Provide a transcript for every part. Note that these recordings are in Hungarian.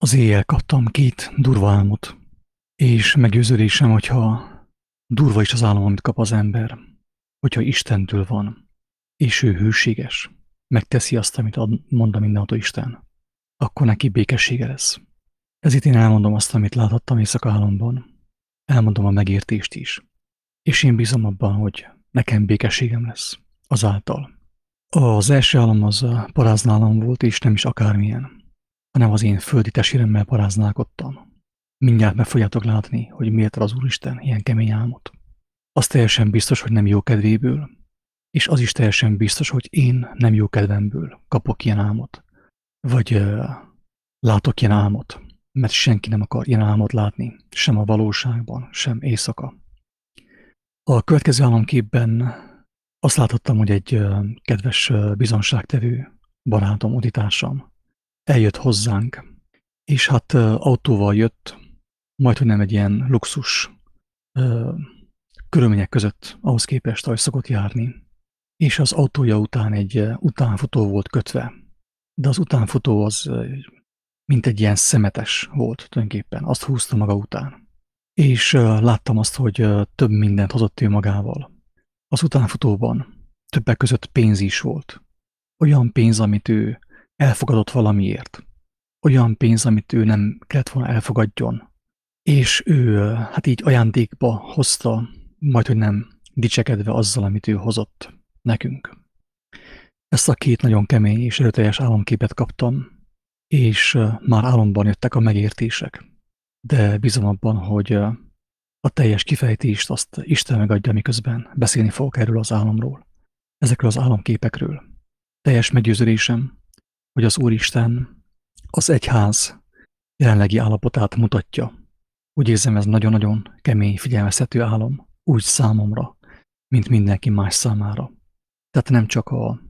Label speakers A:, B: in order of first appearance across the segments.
A: Az éjjel kaptam két durva álmot, és meggyőződésem, hogyha durva is az álom, amit kap az ember, hogyha Istentől van, és ő hűséges, megteszi azt, amit mond a mindenható Isten, akkor neki békessége lesz. Ezért én elmondom azt, amit láthattam éjszaka álomban. Elmondom a megértést is. És én bízom abban, hogy nekem békességem lesz azáltal. Az első álom az a paráználom volt, és nem is akármilyen, hanem az én földi testvéremmel paráználkodtam. Mindjárt meg fogjátok látni, hogy miért ad az Úristen ilyen kemény álmot. Az teljesen biztos, hogy nem jó kedvéből, és az is teljesen biztos, hogy én nem jó kedvemből kapok ilyen álmot, vagy látok ilyen álmot, mert senki nem akar ilyen álmot látni, sem a valóságban, sem éjszaka. A következő álomképben azt láthattam, hogy egy kedves bizonságtevő barátom, utitársam eljött hozzánk, és hát autóval jött, majdhogy nem egy ilyen luxus körülmények között ahhoz képest, ahogy szokott járni. És az autója után egy utánfutó volt kötve, de az utánfutó az mint egy ilyen szemetes volt tulajdonképpen, azt húzta maga után. És láttam azt, hogy több mindent hozott ő magával. Az utánfutóban többek között pénz is volt. Olyan pénz, amit ő elfogadott valamiért. Olyan pénz, amit ő nem kellett volna elfogadjon. És ő hát így ajándékba hozta, majdhogy nem dicsekedve azzal, amit ő hozott nekünk. Ezt a két nagyon kemény és erőteljes álomképet kaptam, és már álomban jöttek a megértések. De bízom abban, hogy a teljes kifejtést azt Isten megadja, miközben beszélni fogok erről az álomról, ezekről az álomképekről. Teljes meggyőződésem, hogy az Úristen az egyház jelenlegi állapotát mutatja. Úgy érzem, ez nagyon-nagyon kemény, figyelmeztető álom, úgy számomra, mint mindenki más számára. Tehát nem csak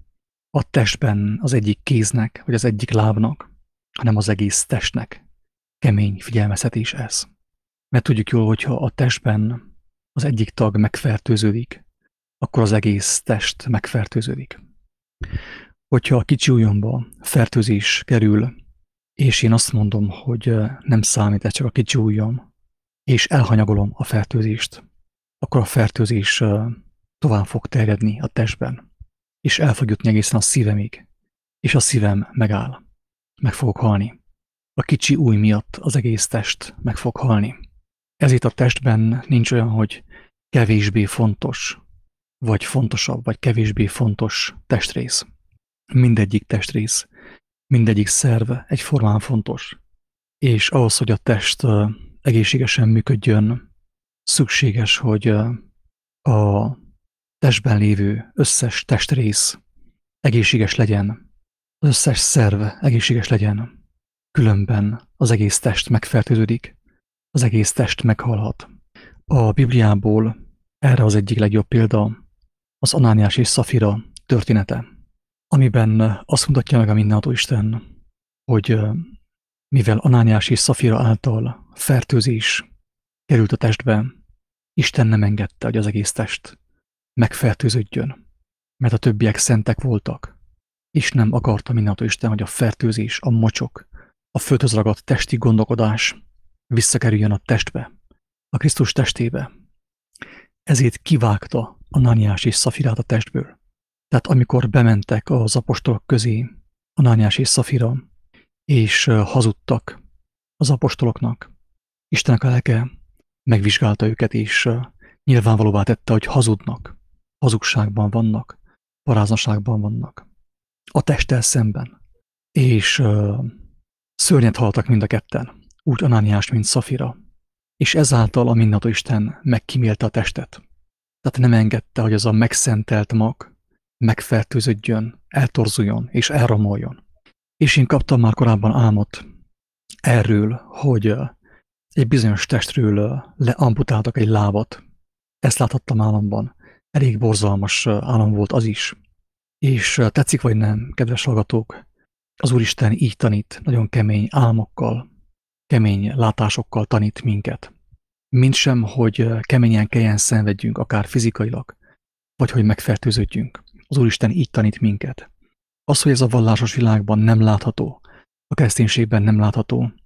A: a testben az egyik kéznek, vagy az egyik lábnak, hanem az egész testnek kemény figyelmeztetés ez. Mert tudjuk jól, hogyha a testben az egyik tag megfertőződik, akkor az egész test megfertőződik. Hogyha a kicsi ujjamba fertőzés kerül, és én azt mondom, hogy nem számít, ez csak a kicsi ujjam, és elhanyagolom a fertőzést, akkor a fertőzés tovább fog terjedni a testben, és el fog jutni egészen a szívemig, és a szívem megáll. Meg fogok halni. A kicsi ujj miatt az egész test meg fog halni. Ezért a testben nincs olyan, hogy kevésbé fontos, vagy fontosabb, vagy kevésbé fontos testrész. Mindegyik testrész, mindegyik szerv egyformán fontos. És ahhoz, hogy a test egészségesen működjön, szükséges, hogy a testben lévő összes testrész egészséges legyen, az összes szerv egészséges legyen. Különben az egész test megfertőződik, az egész test meghalhat. A Bibliából erre az egyik legjobb példa az Anániás és Szafira története, amiben azt mutatja meg a mindenható Isten, hogy mivel Anániás és Szafira által fertőzés került a testbe, Isten nem engedte, hogy az egész test megfertőződjön, mert a többiek szentek voltak, és nem akarta mindenható Isten, hogy a fertőzés, a mocsok, a földhöz ragadt testi gondolkodás visszakerüljön a testbe, a Krisztus testébe. Ezért kivágta Anániás és Szafirát a testből. Tehát amikor bementek az apostolok közé Anániás és Szafira, és hazudtak az apostoloknak, Istennek a lelke megvizsgálta őket, és nyilvánvalóvá tette, hogy hazudnak, hazugságban vannak, paráznaságban vannak, a testtel szemben. És szörnyet haltak mind a ketten, úgy Anániás, mint Szafira. És ezáltal a mindenható Isten megkímélte a testet. Tehát nem engedte, hogy az a megszentelt mag megfertőződjön, eltorzuljon és elromoljon. És én kaptam már korábban álmot erről, hogy egy bizonyos testről leamputáltak egy lábat. Ezt láthattam álomban. Elég borzalmas álom volt az is. És tetszik vagy nem, kedves hallgatók, az Úristen így tanít, nagyon kemény álmokkal, kemény látásokkal tanít minket. Mintsem, hogy keményen kelljen szenvedjünk, akár fizikailag, vagy hogy megfertőződjünk. Az Úristen így tanít minket. Az, hogy ez a vallásos világban nem látható, a kereszténységben nem látható,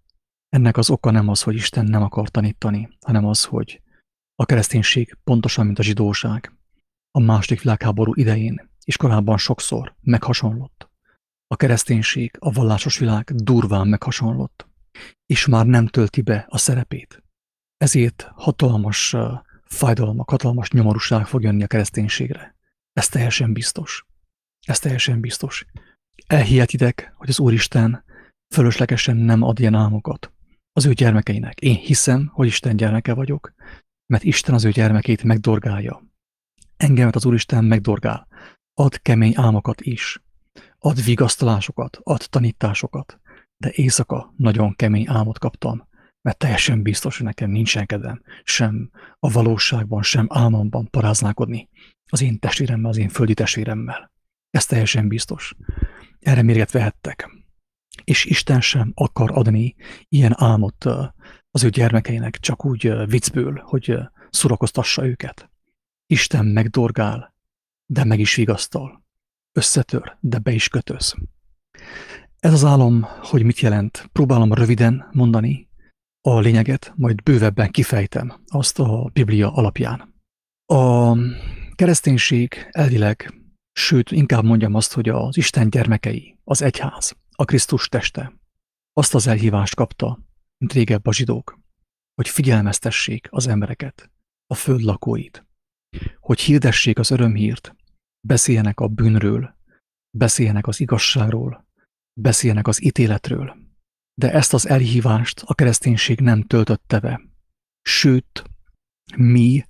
A: Ennek az oka nem az, hogy Isten nem akar tanítani, hanem az, hogy a kereszténység pontosan, mint a zsidóság, a második világháború idején és korábban sokszor meghasonlott. A kereszténység, a vallásos világ durván meghasonlott, és már nem tölti be a szerepét. Ezért hatalmas fájdalmak, hatalmas nyomorúság fog jönni a kereszténységre. Ez teljesen biztos. Ez teljesen biztos. Elhihetitek, hogy az Úristen fölöslegesen nem ad ilyen álmokat az ő gyermekeinek. Én hiszem, hogy Isten gyermeke vagyok, mert Isten az ő gyermekét megdorgálja. Engemet az Úristen megdorgál. Ad kemény álmokat is. Ad vigasztalásokat, ad tanításokat. De éjszaka nagyon kemény álmot kaptam, mert teljesen biztos, hogy nekem nincsen kedvem sem a valóságban, sem álmomban paráználkodni az én testvéremmel, az én földi testvéremmel. Ez teljesen biztos. Erre mérget vehettek. És Isten sem akar adni ilyen álmot az ő gyermekeinek csak úgy viccből, hogy szórakoztassa őket. Isten megdorgál, de meg is vigasztal. Összetör, de be is kötöz. Ez az álom, hogy mit jelent, próbálom röviden mondani a lényeget, majd bővebben kifejtem azt a Biblia alapján. A kereszténység elvileg, sőt, inkább mondjam azt, hogy az Isten gyermekei, az egyház, a Krisztus teste, azt az elhívást kapta, mint régebb a zsidók, hogy figyelmeztessék az embereket, a föld lakóit, hogy hirdessék az örömhírt, beszéljenek a bűnről, beszéljenek az igazságról, beszéljenek az ítéletről. De ezt az elhívást a kereszténység nem töltötte be. Sőt, mi,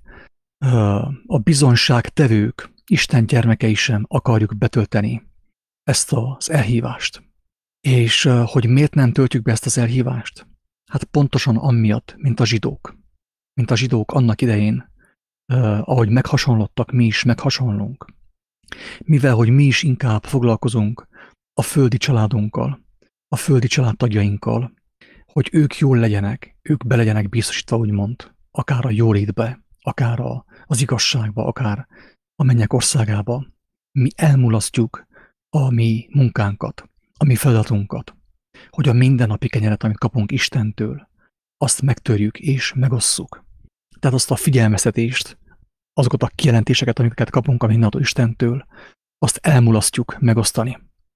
A: a bizonyságtevők, Isten gyermekei sem akarjuk betölteni ezt az elhívást. És hogy miért nem töltjük be ezt az elhívást? Hát pontosan amiatt, mint a zsidók. Mint a zsidók annak idején, ahogy meghasonlottak, mi is meghasonlunk. Mivel, hogy mi is inkább foglalkozunk a földi családunkkal, a földi családtagjainkkal, hogy ők jól legyenek, ők be legyenek biztosítva, úgymond, akár a jólétbe, akár az igazságba, akár a mennyek országába. Mi elmulasztjuk a mi munkánkat, a mi feladatunkat, hogy a mindennapi kenyeret, amit kapunk Istentől, azt megtörjük és megosszuk. Tehát azt a figyelmeztetést, azokat a kijelentéseket, amiket kapunk a mindennapos Istentől, azt elmulasztjuk megosztani.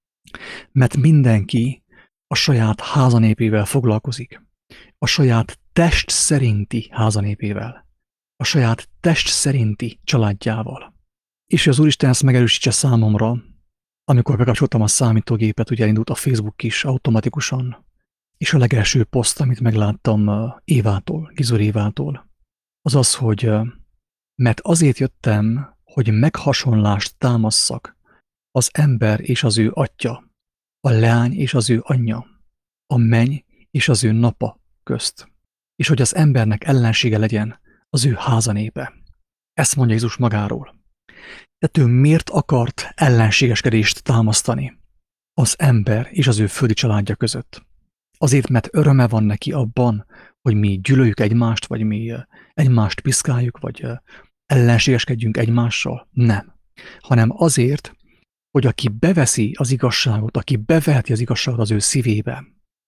A: Mert mindenki a saját házanépével foglalkozik, a saját test szerinti házanépével, a saját test szerinti családjával. És az Úristen ezt megerősítse számomra, amikor bekapcsoltam a számítógépet, ugye elindult a Facebook is automatikusan, és a legelső poszt, amit megláttam Évától, Gizur Évától, az az, hogy mert azért jöttem, hogy meghasonlást támasszak az ember és az ő atya, a leány és az ő anyja, a menny és az ő napa közt, és hogy az embernek ellensége legyen az ő házanépe. Ezt mondja Jézus magáról. Tehát ő miért akart ellenségeskedést támasztani az ember és az ő földi családja között? Azért, mert öröme van neki abban, hogy mi gyűlöljük egymást, vagy mi egymást piszkáljuk, vagy ellenségeskedjünk egymással? Nem. Hanem azért, hogy aki beveszi az igazságot, aki beveheti az igazságot az ő szívébe,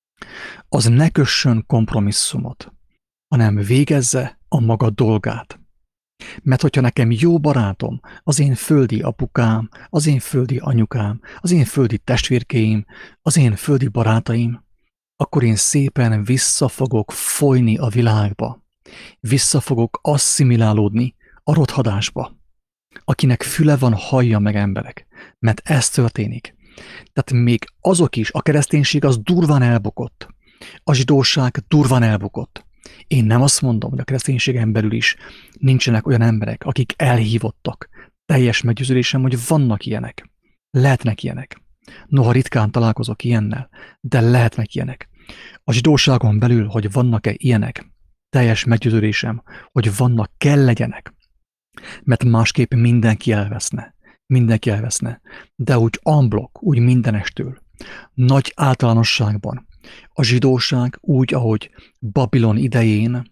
A: az ne kössön kompromisszumot, hanem végezze a maga dolgát. Mert hogyha nekem jó barátom, az én földi apukám, az én földi anyukám, az én földi testvérkéim, az én földi barátaim, akkor én szépen vissza fogok folyni a világba. Vissza fogok asszimilálódni a rothadásba. Akinek füle van, hallja meg, emberek. Mert ez történik. Tehát még azok is, a kereszténység az durván elbukott. A zsidóság durván elbukott. Én nem azt mondom, hogy a kereszténységen belül is nincsenek olyan emberek, akik elhívottak. Teljes meggyőződésem, hogy vannak ilyenek. Lehetnek ilyenek. Noha ritkán találkozok ilyennel, de lehetnek ilyenek. A zsidóságon belül, hogy vannak-e ilyenek, teljes meggyőződésem, hogy vannak, kell legyenek. Mert másképp mindenki elveszne. Mindenki elveszne. De úgy en bloc, úgy mindenestől. Nagy általánosságban. A zsidóság úgy, ahogy Babilon idején,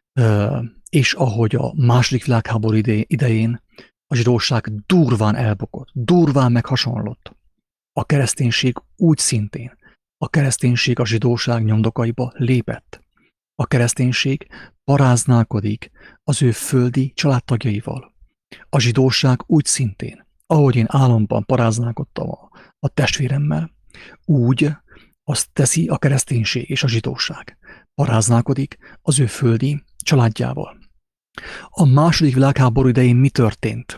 A: és ahogy a második világháború idején a zsidóság durván elbukott, durván meghasonlott. A kereszténység úgy szintén. A kereszténység a zsidóság nyomdokaiba lépett. A kereszténység paráználkodik az ő földi családtagjaival. A zsidóság úgy szintén, ahogy én álomban paráználkodtam a testvéremmel, úgy azt teszi a kereszténység és a zsidóság. Paráználkodik az ő földi családjával. A második világháború idején mi történt?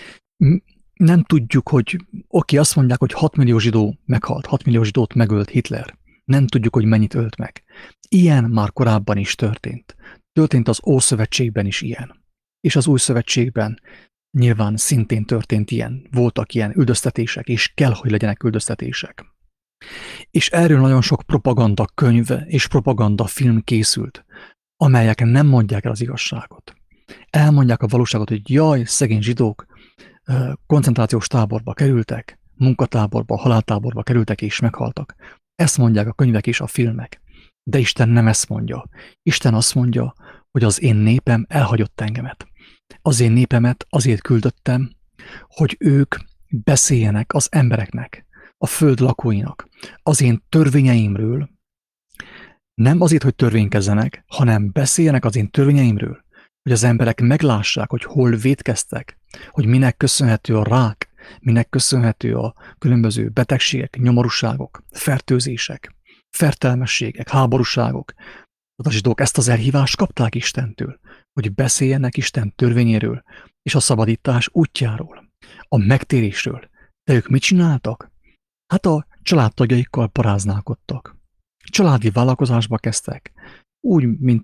A: Nem tudjuk, hogy azt mondják, hogy 6 millió zsidó meghalt, 6 millió zsidót megölt Hitler. Nem tudjuk, hogy mennyit ölt meg. Ilyen már korábban is történt. Történt az Ószövetségben is ilyen. És az Új Szövetségben nyilván szintén történt ilyen. Voltak ilyen üldöztetések, és kell, hogy legyenek üldöztetések. És erről nagyon sok propaganda könyv és propaganda film készült, amelyek nem mondják el az igazságot. Elmondják a valóságot, hogy jaj, szegény zsidók koncentrációs táborba kerültek, munkatáborba, haláltáborba kerültek és meghaltak. Ezt mondják a könyvek és a filmek. De Isten nem ezt mondja. Isten azt mondja, hogy az én népem elhagyott engemet. Az én népemet azért küldöttem, hogy ők beszéljenek az embereknek, a föld lakóinak, az én törvényeimről, nem azért, hogy törvénykezzenek, hanem beszéljenek az én törvényeimről, hogy az emberek meglássák, hogy hol vétkeztek, hogy minek köszönhető a rák, minek köszönhető a különböző betegségek, nyomorúságok, fertőzések, fertelmességek, háborúságok. A zsidók ezt az elhívást kapták Istentől, hogy beszéljenek Isten törvényéről és a szabadítás útjáról, a megtérésről. De ők mit csináltak? Hát a családtagjaikkal paráználkodtak. Családi vállalkozásba kezdtek, úgy, mint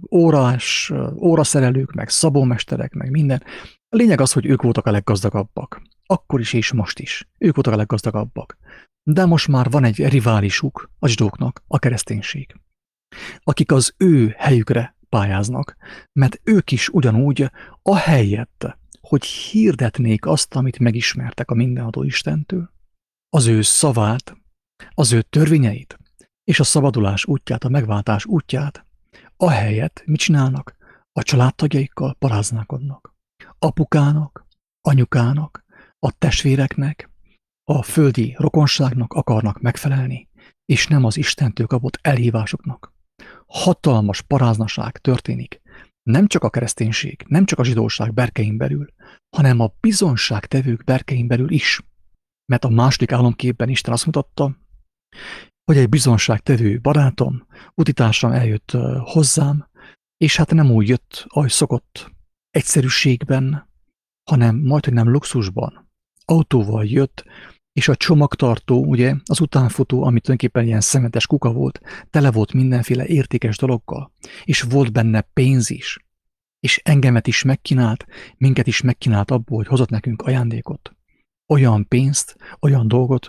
A: óraszerelők, meg szabómesterek, meg minden. A lényeg az, hogy ők voltak a leggazdagabbak. Akkor is és most is. Ők voltak a leggazdagabbak. De most már van egy riválisuk a zsidóknak, a kereszténység, akik az ő helyükre pályáznak, mert ők is ugyanúgy ahelyett, hogy hirdetnék azt, amit megismertek a mindenható Istentől, az ő szavát, az ő törvényeit, és a szabadulás útját, a megváltás útját, ahelyett mit csinálnak? A családtagjaikkal paráználkodnak. Apukának, anyukának, a testvéreknek, a földi rokonságnak akarnak megfelelni, és nem az Istentől kapott elhívásoknak. Hatalmas paráznaság történik, nem csak a kereszténység, nem csak a zsidóság berkein belül, hanem a bizonságtevők berkein belül is. Mert a második álomképben Isten azt mutatta, hogy egy bizonságtevő barátom, utitársam eljött hozzám, és hát nem úgy jött, ahogy szokott, egyszerűségben, hanem majdhogy nem luxusban. Autóval jött, és a csomagtartó, ugye, az utánfutó, ami tulajdonképpen ilyen szemetes kuka volt, tele volt mindenféle értékes dologgal, és volt benne pénz is, és engemet is megkínált, minket is megkínált abból, hogy hozott nekünk ajándékot. Olyan pénzt, olyan dolgot,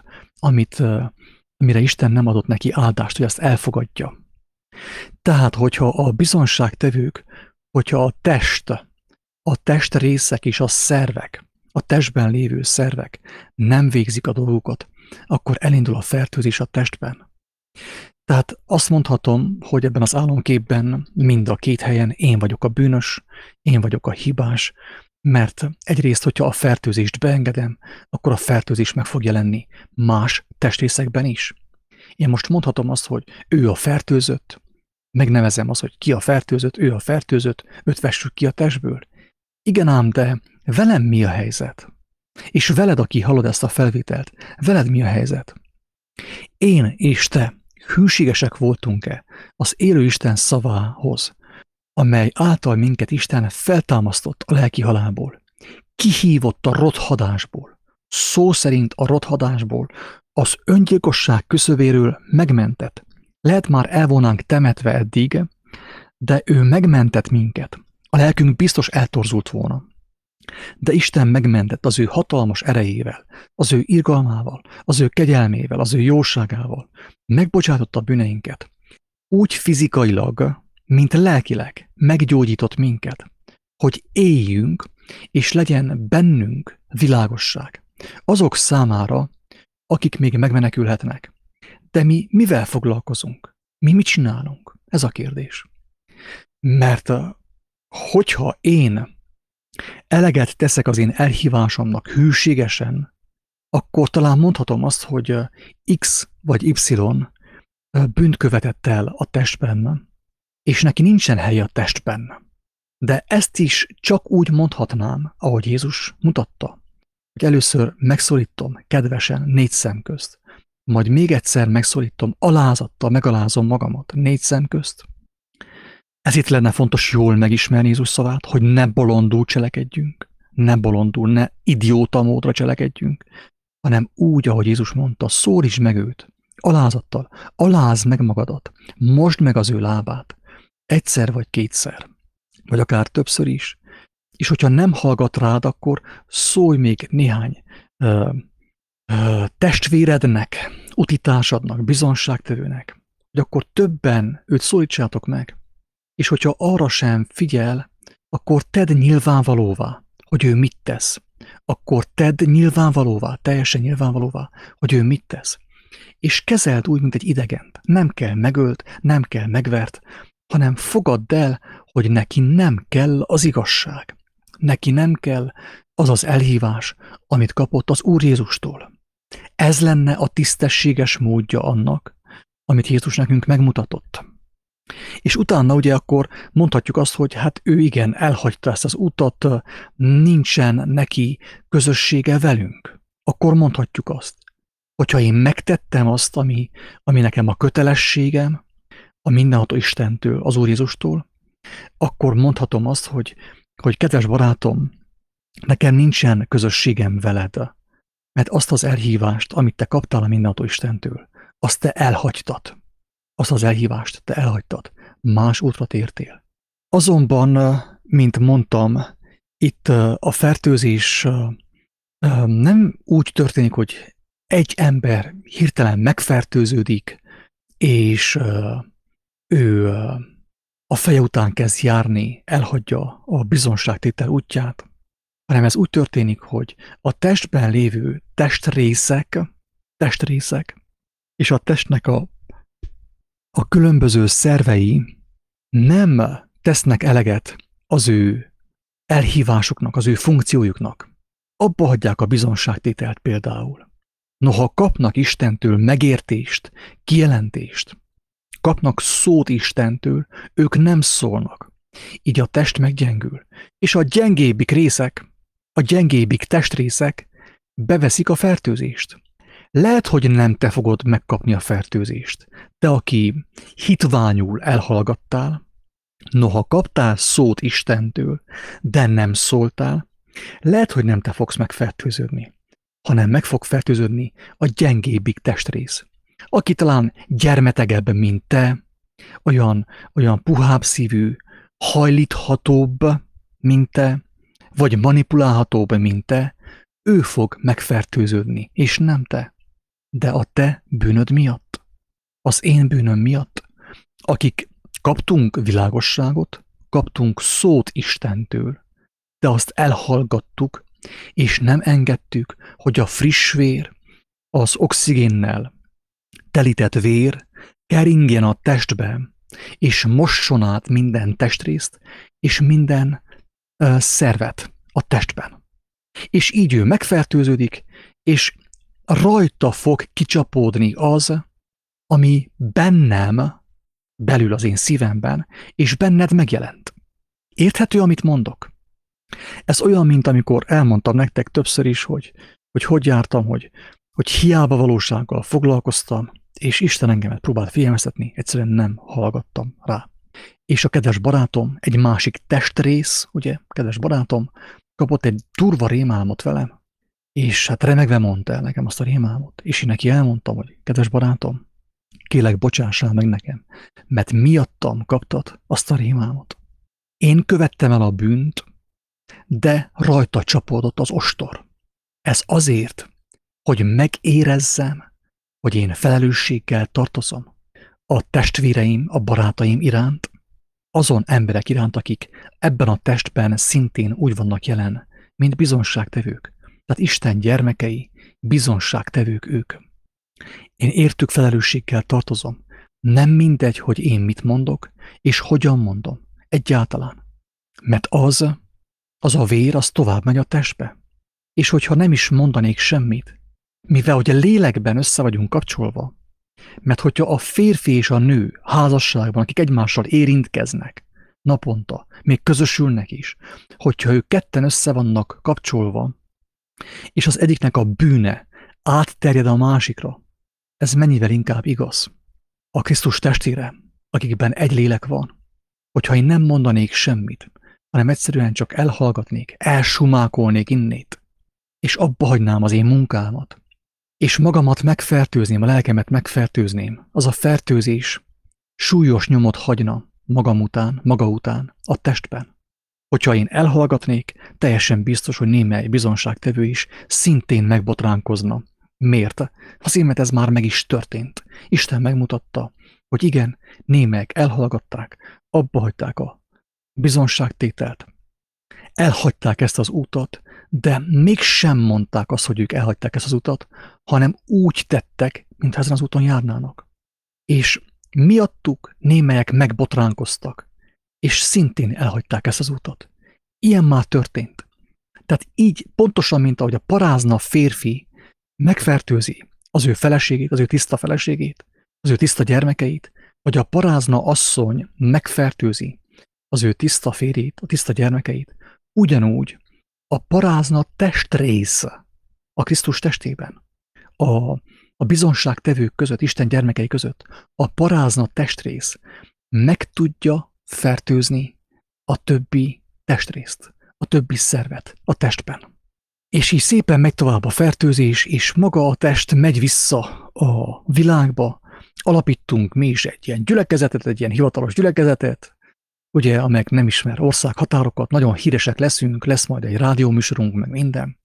A: amire Isten nem adott neki áldást, hogy ezt elfogadja. Tehát, hogyha a bizonságtevők, hogyha a testrészek és a szervek, a testben lévő szervek nem végzik a dolgukat, akkor elindul a fertőzés a testben. Tehát azt mondhatom, hogy ebben az álomképben mind a két helyen én vagyok a bűnös, én vagyok a hibás, mert egyrészt, hogyha a fertőzést beengedem, akkor a fertőzés meg fog jelenni más testrészekben is. Én most mondhatom azt, hogy ő a fertőzött, megnevezem azt, hogy ki a fertőzött, ő a fertőzött, őt vessük ki a testből. Igen ám, de velem mi a helyzet? És veled, aki hallod ezt a felvételt, veled mi a helyzet? Én és te hűségesek voltunk-e az élő Isten szavához, amely által minket Isten feltámasztott a lelki halálból, kihívott a rothadásból, szó szerint a rothadásból, az öngyilkosság küszöbéről megmentett. Lehet már el volnánk temetve eddig, de ő megmentett minket. A lelkünk biztos eltorzult volna. De Isten megmentett az ő hatalmas erejével, az ő irgalmával, az ő kegyelmével, az ő jóságával. Megbocsátotta a bűneinket. Úgy fizikailag, mint lelkileg meggyógyított minket, hogy éljünk, és legyen bennünk világosság. Azok számára, akik még megmenekülhetnek. De mi mivel foglalkozunk? Mi mit csinálunk? Ez a kérdés. Mert hogyha én eleget teszek az én elhívásomnak hűségesen, akkor talán mondhatom azt, hogy X vagy Y bűnt követett el a testben, és neki nincsen helye a testben. De ezt is csak úgy mondhatnám, ahogy Jézus mutatta, hogy először megszólítom kedvesen 4 szem közt, majd még egyszer megszólítom alázattal, megalázom magamat 4 szem közt. Ezért lenne fontos jól megismerni Jézus szavát, hogy ne bolondul cselekedjünk, ne bolondul, ne idióta módra cselekedjünk, hanem úgy, ahogy Jézus mondta, szólítsd meg őt, alázattal, alázd meg magadat, mosd meg az ő lábát, egyszer vagy 2-szer, vagy akár többször is, és hogyha nem hallgat rád, akkor szólj még néhány testvérednek, utitársadnak, bizonságtevőnek, hogy akkor többen őt szólítsátok meg, és hogyha arra sem figyel, akkor tedd nyilvánvalóvá, hogy ő mit tesz. Akkor tedd nyilvánvalóvá, teljesen nyilvánvalóvá, hogy ő mit tesz. És kezeld úgy, mint egy idegent. Nem kell megölt, nem kell megvert, hanem fogadd el, hogy neki nem kell az igazság. Neki nem kell az az elhívás, amit kapott az Úr Jézustól. Ez lenne a tisztességes módja annak, amit Jézus nekünk megmutatott. És utána ugye akkor mondhatjuk azt, hogy hát ő igen, elhagyta ezt az utat, nincsen neki közössége velünk. Akkor mondhatjuk azt, hogyha én megtettem azt, ami nekem a kötelességem, a mindenható Istentől, az Úr Jézustól, akkor mondhatom azt, hogy kedves barátom, nekem nincsen közösségem veled, mert azt az elhívást, amit te kaptál a mindenható Istentől, azt te elhagytad. Azt az elhívást te elhagytad. Más útra tértél. Azonban, mint mondtam, itt a fertőzés nem úgy történik, hogy egy ember hirtelen megfertőződik, és ő a feje után kezd járni, elhagyja a bizonságtétel útját, hanem ez úgy történik, hogy a testben lévő testrészek és a testnek a különböző szervei nem tesznek eleget az ő elhívásuknak, az ő funkciójuknak. Abba hagyják a bizonságtételt például. Noha kapnak Istentől megértést, kijelentést, kapnak szót Istentől, ők nem szólnak. Így a test meggyengül, és a gyengébbik részek, a gyengébbik testrészek beveszik a fertőzést. Lehet, hogy nem te fogod megkapni a fertőzést. Te, aki hitványul elhallgattál, noha kaptál szót Istentől, de nem szóltál, lehet, hogy nem te fogsz megfertőződni, hanem meg fog fertőződni a gyengébbik testrész. Aki talán gyermetegebb, mint te, olyan puhább szívű, hajlíthatóbb, mint te, vagy manipulálhatóbb, mint te, ő fog megfertőződni, és nem te. De a te bűnöd miatt, az én bűnöm miatt, akik kaptunk világosságot, kaptunk szót Istentől, de azt elhallgattuk, és nem engedtük, hogy a friss vér, az oxigénnel telített vér keringjen a testben, és mosson át minden testrészt, és minden szervet a testben. És így ő megfertőződik, és rajta fog kicsapódni az, ami bennem, belül az én szívemben, és benned megjelent. Érthető, amit mondok? Ez olyan, mint amikor elmondtam nektek többször is, hogy jártam, hogy hiába valósággal foglalkoztam, és Isten engemet próbált figyelmeztetni, egyszerűen nem hallgattam rá. És a kedves barátom, egy másik testrész, ugye, kedves barátom, kapott egy durva rémálmot velem, és hát remegve mondta el nekem azt a rémálmot, és én neki elmondtam, hogy kedves barátom, kérlek, bocsássál meg nekem, mert miattam kaptad azt a rémálmot. Én követtem el a bűnt, de rajta csapódott az ostor. Ez azért, hogy megérezzem, hogy én felelősséggel tartozom a testvéreim, a barátaim iránt, azon emberek iránt, akik ebben a testben szintén úgy vannak jelen, mint bizonságtevők. Tehát Isten gyermekei, bizonságtevők ők. Én értük felelősséggel tartozom. Nem mindegy, hogy én mit mondok, és hogyan mondom. Egyáltalán. Mert az a vér, az tovább megy a testbe. És hogyha nem is mondanék semmit, mivel hogy a lélekben össze vagyunk kapcsolva, Mert hogyha a férfi és a nő házasságban, akik egymással érintkeznek naponta, még közösülnek is, hogyha ők ketten össze vannak kapcsolva, és az egyiknek a bűne átterjed a másikra, ez mennyivel inkább igaz a Krisztus testére, akikben egy lélek van, hogyha én nem mondanék semmit, hanem egyszerűen csak elhallgatnék, elsumákolnék innét, és abba hagynám az én munkámat, és magamat megfertőzném, a lelkemet megfertőzném, az a fertőzés súlyos nyomot hagyna maga után, a testben. Hogyha én elhallgatnék, teljesen biztos, hogy némely bizonságtevő is szintén megbotránkozna. Miért? Azért, mert ez már meg is történt. Isten megmutatta, hogy igen, némelyek elhallgatták, abba hagyták a bizonságtételt. Elhagyták ezt az utat, de mégsem mondták azt, hogy ők elhagyták ezt az utat, hanem úgy tettek, mintha ezen az úton járnának. És miattuk némelyek megbotránkoztak, és szintén elhagyták ezt az utat. Ilyen már történt. Tehát így pontosan, mint ahogy a parázna férfi megfertőzi az ő feleségét, az ő tiszta feleségét, az ő tiszta gyermekeit, vagy a parázna asszony megfertőzi az ő tiszta férjét, a tiszta gyermekeit, ugyanúgy a parázna testrész a Krisztus testében, a bizonságtevők között, Isten gyermekei között, a parázna testrész meg tudja fertőzni a többi testrészt, a többi szervet a testben. És így szépen megy tovább a fertőzés, és maga a test megy vissza a világba. Alapítunk mi is egy ilyen gyülekezetet, egy ilyen hivatalos gyülekezetet, ugye, amelyek nem ismer országhatárokat, nagyon híresek leszünk, lesz majd egy rádióműsorunk, meg minden.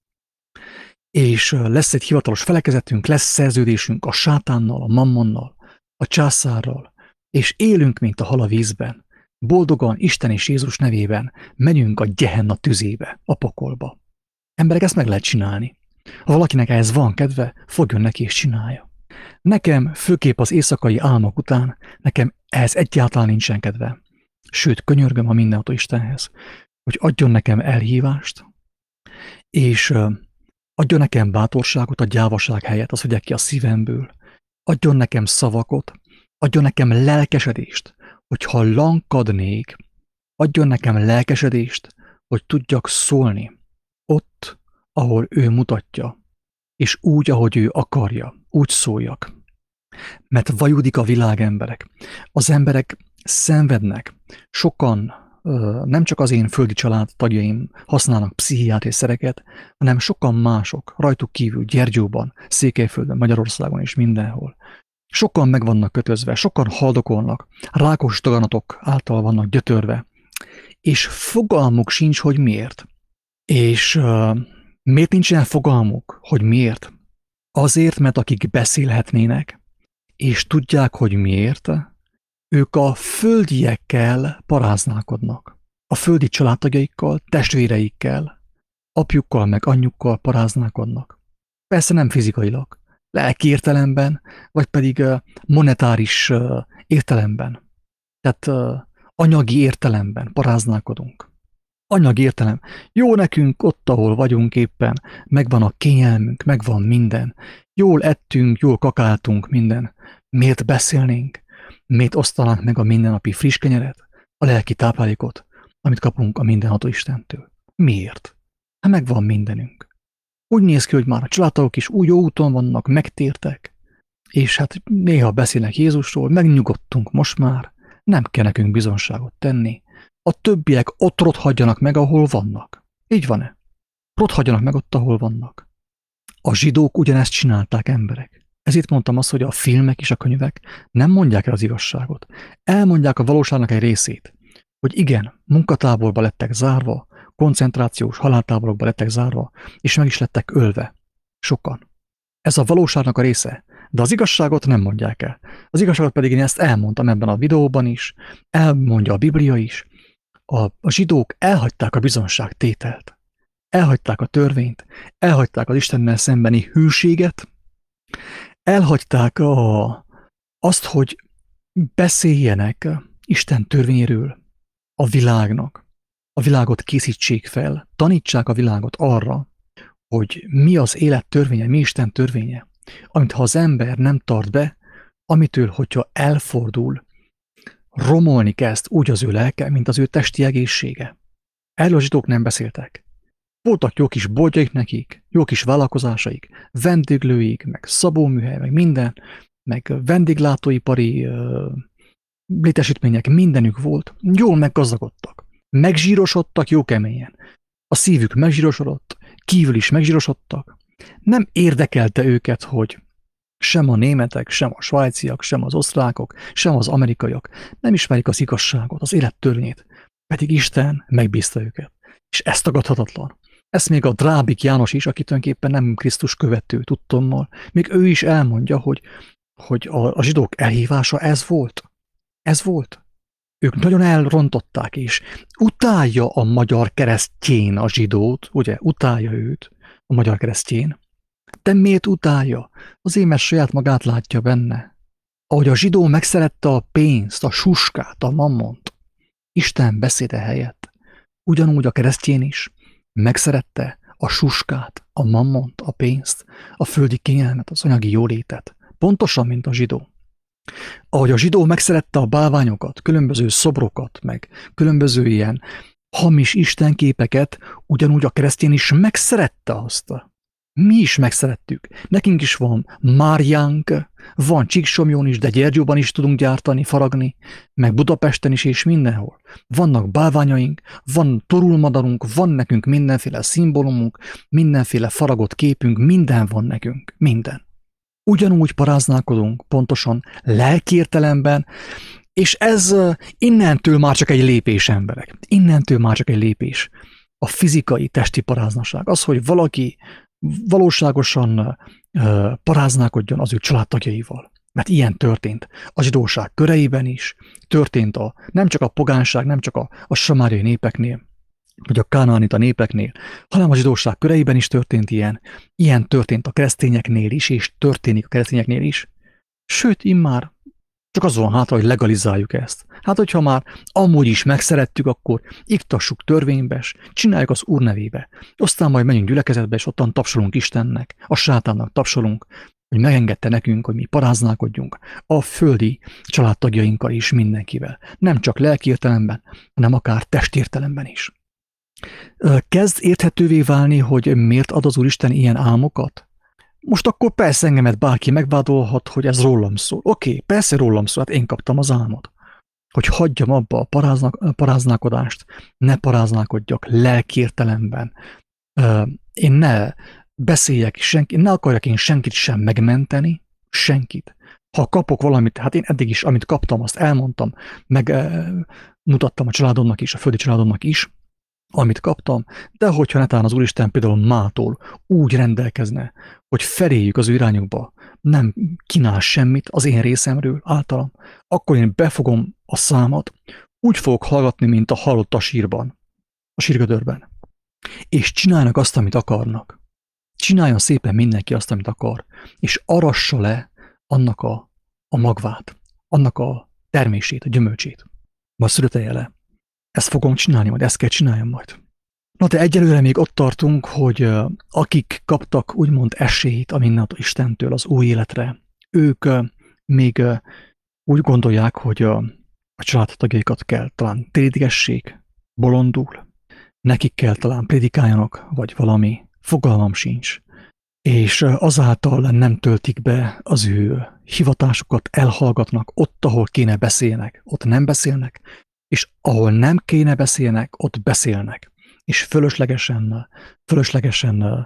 A: És lesz egy hivatalos felekezetünk, lesz szerződésünk a sátánnal, a mammonnal, a császárral, és élünk, mint a hal a vízben. Boldogan, Isten és Jézus nevében megyünk a Gehenna tüzébe, a pokolba. Emberek, ezt meg lehet csinálni. Ha valakinek ehhez van kedve, fogjon neki és csinálja. Nekem, főképp az éjszakai álmok után, nekem ehhez egyáltalán nincsen kedve. Sőt, könyörgöm a mindenható Istenhez, hogy adjon nekem elhívást, és adjon nekem bátorságot a gyávaság helyett, az vegyek ki a szívemből. Adjon nekem szavakot, adjon nekem lelkesedést, hogyha lankadnék, adjon nekem lelkesedést, hogy tudjak szólni ott, ahol ő mutatja, és úgy, ahogy ő akarja, úgy szóljak. Mert vajudik a világ, emberek. Az emberek szenvednek. Sokan, nem csak az én földi családtagjaim használnak pszichiátriai szereket, hanem sokan mások, rajtuk kívül Gyergyóban, Székelyföldön, Magyarországon és mindenhol. Sokan meg vannak kötözve, sokan haldokolnak, rákos daganatok által vannak gyötörve, és fogalmuk sincs, hogy miért. És miért nincsen fogalmuk, hogy miért? Azért, mert akik beszélhetnének, és tudják, hogy miért, ők a földiekkel paráználkodnak. A földi családtagjaikkal, testvéreikkel, apjukkal meg anyjukkal paráználkodnak. Persze nem fizikailag, lelki értelemben, vagy pedig monetáris értelemben. Tehát anyagi értelemben paráználkodunk. Anyagi értelem. Jó nekünk ott, ahol vagyunk éppen, megvan a kényelmünk, megvan minden. Jól ettünk, jól kakáltunk minden. Miért beszélnénk? Miért osztanánk meg a mindennapi friss kenyeret, a lelki táplálékot, amit kapunk a mindenható Istentől? Miért? Hát megvan mindenünk. Úgy néz ki, hogy már a családtagok is úgy jó úton vannak, megtértek, és hát néha beszélnek Jézusról, megnyugodtunk most már, nem kell nekünk bizonságot tenni. A többiek ott rothadjanak meg, ahol vannak. Így van-e? Rothadjanak meg ott, ahol vannak. A zsidók ugyanezt csinálták, emberek. Ezért mondtam azt, hogy a filmek és a könyvek nem mondják el az igazságot. Elmondják a valóságnak egy részét, hogy igen, munkatáborba lettek zárva, koncentrációs haláltáborokba lettek zárva, és meg is lettek ölve. Sokan. Ez a valóságnak a része, de az igazságot nem mondják el. Az igazságot pedig én ezt elmondtam ebben a videóban is, elmondja a Biblia is. A zsidók elhagyták a bizonságtételt, elhagyták a törvényt, elhagyták az Istennel szembeni hűséget, elhagyták azt, hogy beszéljenek Isten törvényéről a világnak, a világot készítsék fel, tanítsák a világot arra, hogy mi az élet törvénye, mi Isten törvénye, amit ha az ember nem tart be, amitől, hogyha elfordul, romolni kezd úgy az ő lelke, mint az ő testi egészsége. Erről a zsidók nem beszéltek. Voltak jó kis boltjaik nekik, jó kis vállalkozásaik, vendéglőik, meg szabóműhely, meg minden, meg vendéglátóipari létesítmények, mindenük volt. Jól meggazdagodtak. Megzsírosodtak jó keményen. A szívük megzsírosodott, kívül is megzsírosodtak. Nem érdekelte őket, hogy sem a németek, sem a svájciak, sem az osztrákok, sem az amerikaiak nem ismerik az igazságot, az élet törvényét, pedig Isten megbízta őket. És ez tagadhatatlan. Ezt még a Drábik János is, aki tulajdonképpen nem Krisztus követő tudtommal, még ő is elmondja, hogy a zsidók elhívása ez volt. Ez volt. Ők nagyon elrontották, és utálja a magyar keresztjén a zsidót, ugye, utálja őt a magyar keresztjén. De miért utálja? Azért, mert saját magát látja benne. Ahogy a zsidó megszerette a pénzt, a suskát, a mammont, Isten beszéde helyett, ugyanúgy a keresztjén is megszerette a suskát, a mammont, a pénzt, a földi kényelmet, az anyagi jólétet. Pontosan, mint a zsidó. Ahogy a zsidó megszerette a bálványokat, különböző szobrokat, meg különböző ilyen hamis istenképeket, ugyanúgy a keresztény is megszerette azt. Mi is megszerettük. Nekünk is van Márjánk, van Csíksomjón is, de Gyergyóban is tudunk gyártani, faragni, meg Budapesten is, és mindenhol. Vannak bálványaink, van torulmadarunk, van nekünk mindenféle szimbólumunk, mindenféle faragott képünk, minden van nekünk, minden. Ugyanúgy paráználkodunk, pontosan lelki értelemben, és ez innentől már csak egy lépés, emberek. Innentől már csak egy lépés. A fizikai, testi paráznaság. Az, hogy valaki valóságosan paráználkodjon az ő családtagjaival. Mert ilyen történt a zsidóság köreiben is, történt nem csak a pogánság, nem csak a samáriai népeknél, vagy a kánaánita népeknél, hanem a zsidóság köreiben is történt ilyen. Ilyen történt a keresztényeknél is, és történik a keresztényeknél is. Sőt, immár csak az van hátra, hogy legalizáljuk ezt. Hát, hogyha már amúgy is megszerettük, akkor iktassuk törvénybe, és csináljuk az Úr nevébe. Aztán majd menjünk gyülekezetbe, és ottan tapsolunk Istennek, a sátánnak tapsolunk, hogy megengedte nekünk, hogy mi paráználkodjunk a földi családtagjainkkal is, mindenkivel. Nem csak lelki értelemben, hanem akár testértelemben is. Kezd érthetővé válni, hogy miért ad az Úristen ilyen álmokat? Most akkor persze engemet bárki megvádolhat, hogy ez rólam szól. Oké, persze rólam szól, hát én kaptam az álmot. Hogy hagyjam abba a paráználkodást, ne paráználkodjak lelki értelemben. Én ne beszéljek, ne akarjak én senkit sem megmenteni, senkit. Ha kapok valamit, hát én eddig is, amit kaptam, azt elmondtam, mutattam a családomnak is, a földi családomnak is, amit kaptam, de hogyha netán az Úristen például mától úgy rendelkezne, hogy feléjük az ő irányukba, nem kínál semmit az én részemről általam, akkor én befogom a számat, úgy fogok hallgatni, mint a halott a sírban, a sírgödörben. És csinálnak azt, amit akarnak. Csináljon szépen mindenki azt, amit akar, és arassa le annak a magvát, annak a termését, a gyümölcsét, vagy szülötelje le. Ezt fogom csinálni, majd ezt kell csináljam majd. Na de egyelőre még ott tartunk, hogy akik kaptak úgymond esélyt a mindenható Istentől az új életre, ők még úgy gondolják, hogy a családtagjaikat kell talán téridgessék, bolondul, nekik kell talán prédikáljanak, vagy valami, fogalmam sincs. És azáltal nem töltik be az ő hivatásukat, elhallgatnak ott, ahol kéne beszélnek, ott nem beszélnek, és ahol nem kéne beszélnek, ott beszélnek, és fölöslegesen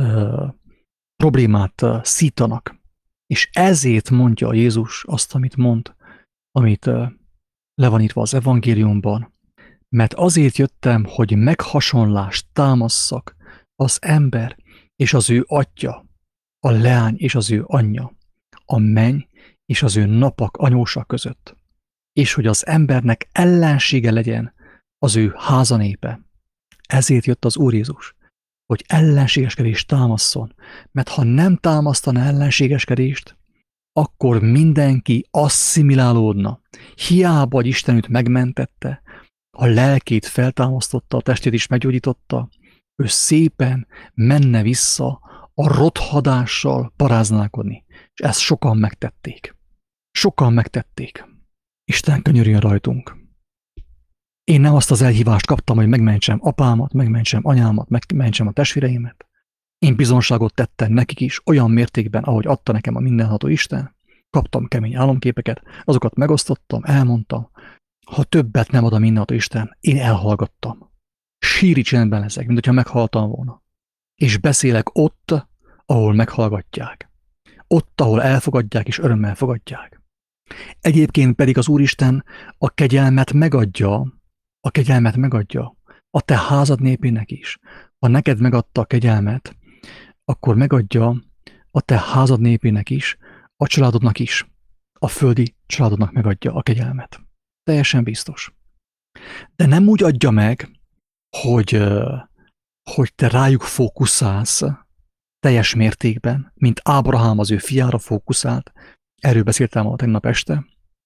A: problémát szítanak. És ezért mondja Jézus azt, amit mond, amit le van írva az evangéliumban, mert azért jöttem, hogy meghasonlást támasszak az ember és az ő atya, a leány és az ő anyja, a menny és az ő napak anyósa között, és hogy az embernek ellensége legyen az ő házanépe. Ezért jött az Úr Jézus, hogy ellenségeskedést támasszon, mert ha nem támasztana ellenségeskedést, akkor mindenki asszimilálódna. Hiába, hogy Isten őt megmentette, a lelkét feltámasztotta, a testét is meggyógyította, ő szépen menne vissza a rothadással paráználkodni. És ezt sokan megtették. Sokan megtették. Isten könyörüljön rajtunk. Én nem azt az elhívást kaptam, hogy megmentsem apámat, megmentsem anyámat, megmentsem a testvéreimet. Én bizonságot tettem nekik is, olyan mértékben, ahogy adta nekem a mindenható Isten. Kaptam kemény álomképeket, azokat megosztottam, elmondtam. Ha többet nem ad a mindenható Isten, én elhallgattam. Síri csendben leszek, mint hogyha meghaltam volna. És beszélek ott, ahol meghallgatják. Ott, ahol elfogadják és örömmel fogadják. Egyébként pedig az Úristen a kegyelmet megadja, a te házad népének is. Ha neked megadta a kegyelmet, akkor megadja a te házad népének is, a családodnak is. A földi családodnak megadja a kegyelmet. Teljesen biztos. De nem úgy adja meg, hogy te rájuk fókuszálsz teljes mértékben, mint Ábrahám az ő fiára fókuszált. Erről beszéltem a tegnap este.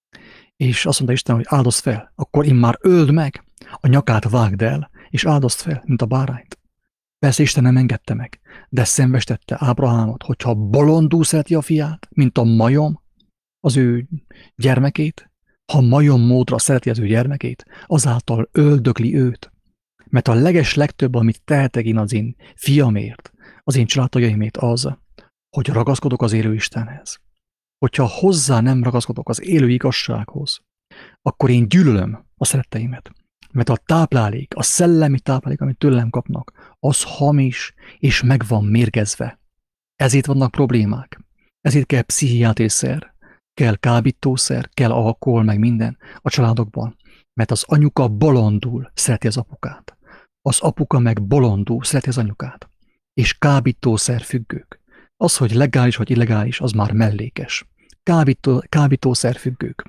A: És azt mondta Isten, hogy áldozd fel, akkor én már öld meg, a nyakát vágd el, és áldozd fel, mint a bárányt. Persze Isten nem engedte meg, de szembestette Ábrahámot, hogyha bolondul szereti a fiát, mint a majom az ő gyermekét, ha majom módra szereti az ő gyermekét, azáltal öldökli őt. Mert a legtöbb, amit tehetek én az én fiamért, az én családtagjaimért az, hogy ragaszkodok az élő Istenhez. Hogyha hozzá nem ragaszkodok az élő igazsághoz, akkor én gyűlölöm a szeretteimet. Mert a táplálék, a szellemi táplálék, amit tőlem kapnak, az hamis és meg van mérgezve. Ezért vannak problémák. Ezért kell pszichiátriszer, kell kábítószer, kell alkohol, meg minden a családokban. Mert az anyuka bolondul szereti az apukát. Az apuka meg bolondul szereti az anyukát. És kábítószer függők. Az, hogy legális vagy illegális, az már mellékes. Kábítószer függők.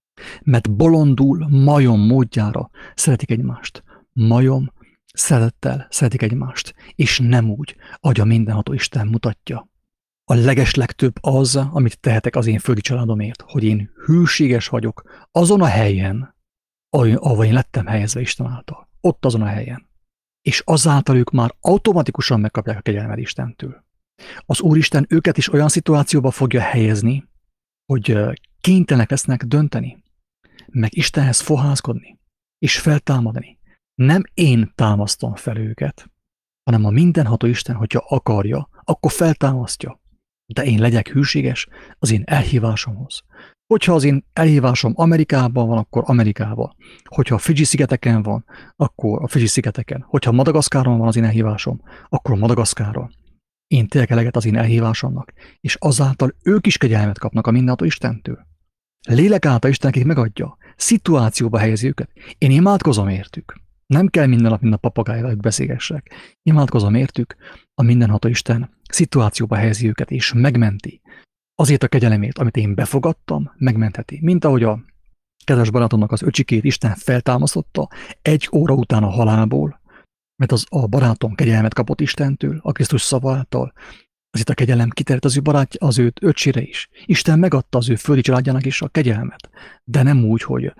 A: Mert bolondul, majom módjára szeretik egymást. Majom szeretettel szeretik egymást. És nem úgy, ahogy a mindenható Isten mutatja. A legtöbb az, amit tehetek az én földi családomért, hogy én hűséges vagyok azon a helyen, ahol én lettem helyezve Isten által. Ott azon a helyen. És azáltal ők már automatikusan megkapják a kegyelmet Istentől. Az Úristen őket is olyan szituációba fogja helyezni, hogy kénytelenek lesznek dönteni, meg Istenhez fohászkodni, és feltámadni. Nem én támasztom fel őket, hanem a mindenható Isten, hogyha akarja, akkor feltámasztja. De én legyek hűséges az én elhívásomhoz. Hogyha az én elhívásom Amerikában van, akkor Amerikában. Hogyha a Fidzsi-szigeteken van, akkor a Fidzsi-szigeteken. Hogyha Madagaszkáron van az én elhívásom, akkor Madagaszkáron. Én tényleg eleget az én elhívásomnak, és azáltal ők is kegyelmet kapnak a mindenható Istentől. Lélek által Isten nekik megadja, szituációba helyezi őket. Én imádkozom értük. Nem kell minden nap, mint a papagájra beszélgessek. Imádkozom értük, a mindenható Isten szituációba helyezi őket, és megmenti. Azért a kegyelemért, amit én befogadtam, megmentheti. Mint ahogy a kedves barátomnak az öcsikét Isten feltámasztotta 1 óra után a halálból, mert a barátom kegyelmet kapott Istentől, a Krisztus szava által. Azért a kegyelem kiterjedt az ő öcsére is. Isten megadta az ő földi családjának is a kegyelmet. De nem úgy, hogy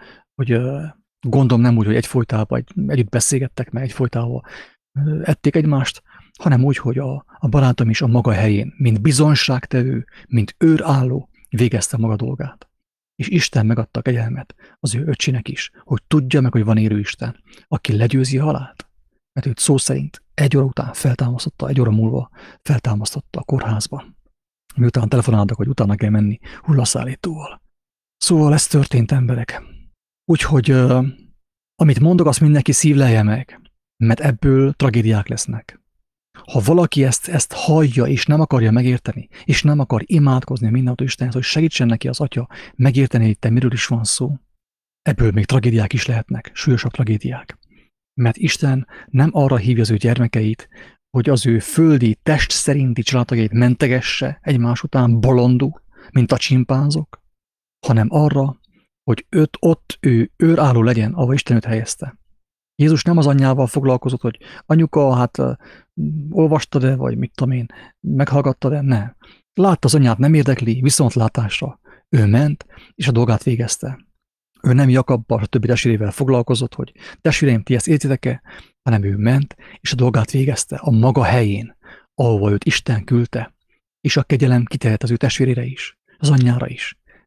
A: gondolom nem úgy, hogy egyfolytában együtt beszélgettek, meg egyfolytában ették egymást, hanem úgy, hogy a barátom is a maga helyén, mint bizonságtevő, mint őrálló végezte maga dolgát. És Isten megadta a kegyelmet az ő öcsinek is, hogy tudja meg, hogy van élő Isten, aki legyőzi a halált. Mert őt szó szerint 1 óra után feltámasztotta, 1 óra múlva feltámasztotta a kórházban. Miután telefonáltak, hogy utána kell menni hullaszállítóval. Szóval ez történt, emberek. Úgyhogy amit mondok, azt mindenki szívlelje meg, mert ebből tragédiák lesznek. Ha valaki ezt hallja, és nem akarja megérteni, és nem akar imádkozni a mindenható Istenhez, hogy segítsen neki az Atya megérteni, hogy te miről is van szó, ebből még tragédiák is lehetnek, súlyosabb tragédiák. Mert Isten nem arra hívja az ő gyermekeit, hogy az ő földi, test szerinti családtagjait mentegesse egymás után bolondul, mint a csimpánzok, hanem arra, hogy ott ő őrálló legyen, ahol Isten őt helyezte. Jézus nem az anyjával foglalkozott, hogy anyuka, hát olvastad-e, vagy mit tudom én, meghallgattad-e? Nem. Látta az anyját, nem érdekli, viszontlátásra. Ő ment, és a dolgát végezte. Ő nem Jakabbal, a többi testvérével foglalkozott, hogy testvéreim, ti ezt értitek-e, hanem ő ment, és a dolgát végezte a maga helyén, ahova őt Isten küldte, és a kegyelem kiterjedt az ő testvérére is, az anyjára is.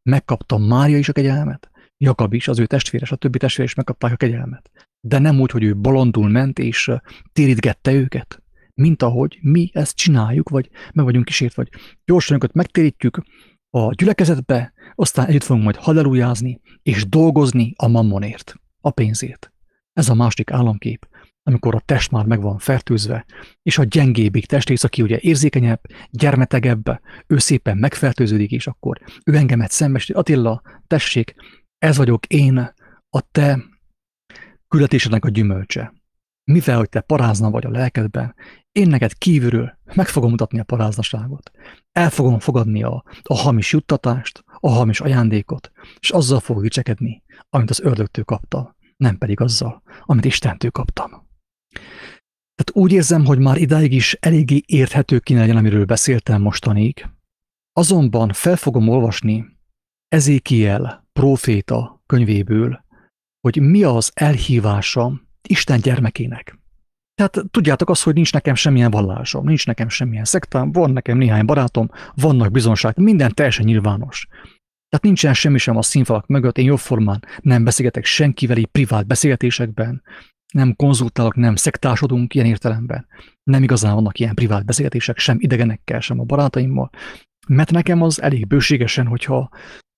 A: Megkapta Mária is a kegyelmet, Jakab is, az ő testvére, a többi testvére is megkapták a kegyelmet. De nem úgy, hogy ő bolondul ment és térítgette őket, mint ahogy mi ezt csináljuk, vagy meg vagyunk kísértve, vagy gyorsan őket megtérítjük a gyülekezetbe, aztán együtt fogunk majd hallelujázni, és dolgozni a mammonért, a pénzért. Ez a második államkép, amikor a test már meg van fertőzve, és a gyengébbik testrész, aki ugye érzékenyebb, gyermetegebb, ő szépen megfertőződik, és akkor ő engemet szembesít. Attila, tessék, ez vagyok én, a te küldetésednek a gyümölcse. Mivel, hogy te parázna vagy a lelkedben, én neked kívülről meg fogom mutatni a paráznaságot. El fogom fogadni a hamis juttatást, a hamis ajándékot, és azzal fogok dicsekedni, amit az ördögtől kaptam, nem pedig azzal, amit Istentől kaptam. Tehát úgy érzem, hogy már idáig is eléggé érthető kéne legyen, amiről beszéltem mostanig. Azonban fel fogom olvasni Ezékiel próféta könyvéből, hogy mi az elhívása Isten gyermekének. Tehát tudjátok azt, hogy nincs nekem semmilyen vallásom, nincs nekem semmilyen szektám, van nekem néhány barátom, vannak bizonság, minden teljesen nyilvános. Tehát nincsen semmi sem a színfalak mögött, én jóformán nem beszélgetek senkivel így privát beszélgetésekben, nem konzultálok, nem szektásodunk ilyen értelemben. Nem igazán vannak ilyen privát beszélgetések, sem idegenekkel, sem a barátaimmal, mert nekem az elég bőségesen, hogyha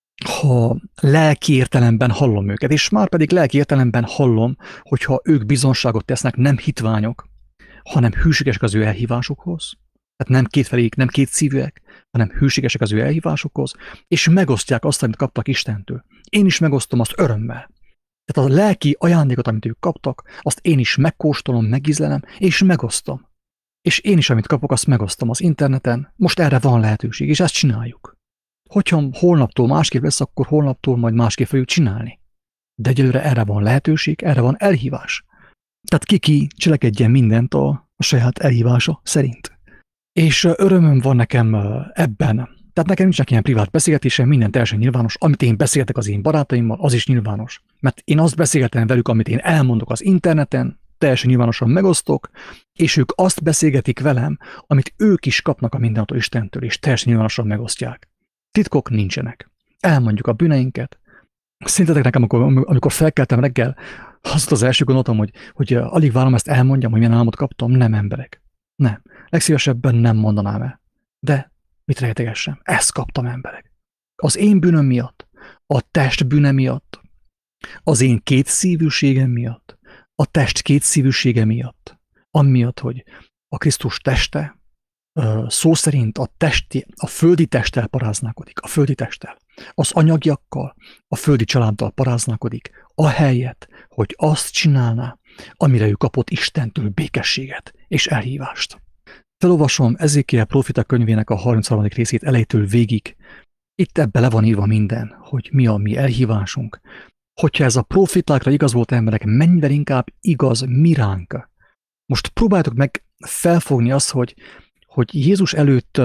A: lelki értelemben hallom őket, és már pedig lelki értelemben hallom, hogyha ők bizonságot tesznek, nem hitványok, hanem hűségesek az ő elhívásukhoz. Tehát nem kétfelék, nem kétszívűek, hanem hűségesek az ő elhívásukhoz, és megosztják azt, amit kaptak Istentől. Én is megosztom azt örömmel. Tehát a lelki ajándékot, amit ők kaptak, azt én is megkóstolom, megízlelem, és megosztom. És én is, amit kapok, azt megosztom az interneten. Most erre van lehetőség, és ezt csináljuk. Hogyha holnaptól másképp lesz, akkor holnaptól majd másképp fogjuk csinálni. De egyelőre erre van lehetőség, erre van elhívás. Tehát ki cselekedjen mindent a saját elhívása szerint. És örömöm van nekem ebben. Tehát nekem nincsenek ilyen privát beszélgetésem, minden teljesen nyilvános. Amit én beszéltek az én barátaimmal, az is nyilvános. Mert én azt beszélgetem velük, amit én elmondok az interneten, teljesen nyilvánosan megosztok, és ők azt beszélgetik velem, amit ők is kapnak a mindenható Istentől, és teljesen nyilvánosan megosztják. Titkok nincsenek. Elmondjuk a bűneinket. Szerintetek nekem, amikor felkeltem reggel, az volt az első gondolatom, hogy alig várom ezt elmondjam, hogy milyen álmot kaptam. Nem, emberek. Nem. Legszívesebben nem mondanám el. De mit rejtegessem? Ezt kaptam, emberek. Az én bűnöm miatt, a test bűne miatt, az én kétszívűségem miatt, a test kétszívűsége miatt, amiatt, hogy a Krisztus teste szó szerint a földi testtel paráználkodik, a földi testtel, az anyagiakkal, a földi családdal paráználkodik, ahelyett, hogy azt csinálná, amire ő kapott Istentől békességet és elhívást. Felolvasom Ezékiel próféta könyvének a 33. részét elejétől végig. Itt ebbe le van írva minden, hogy mi a mi elhívásunk. Hogyha ez a prófétákra igaz volt, emberek, mennyivel inkább igaz mi ránk. Most próbáljátok meg felfogni azt, hogy Jézus előtt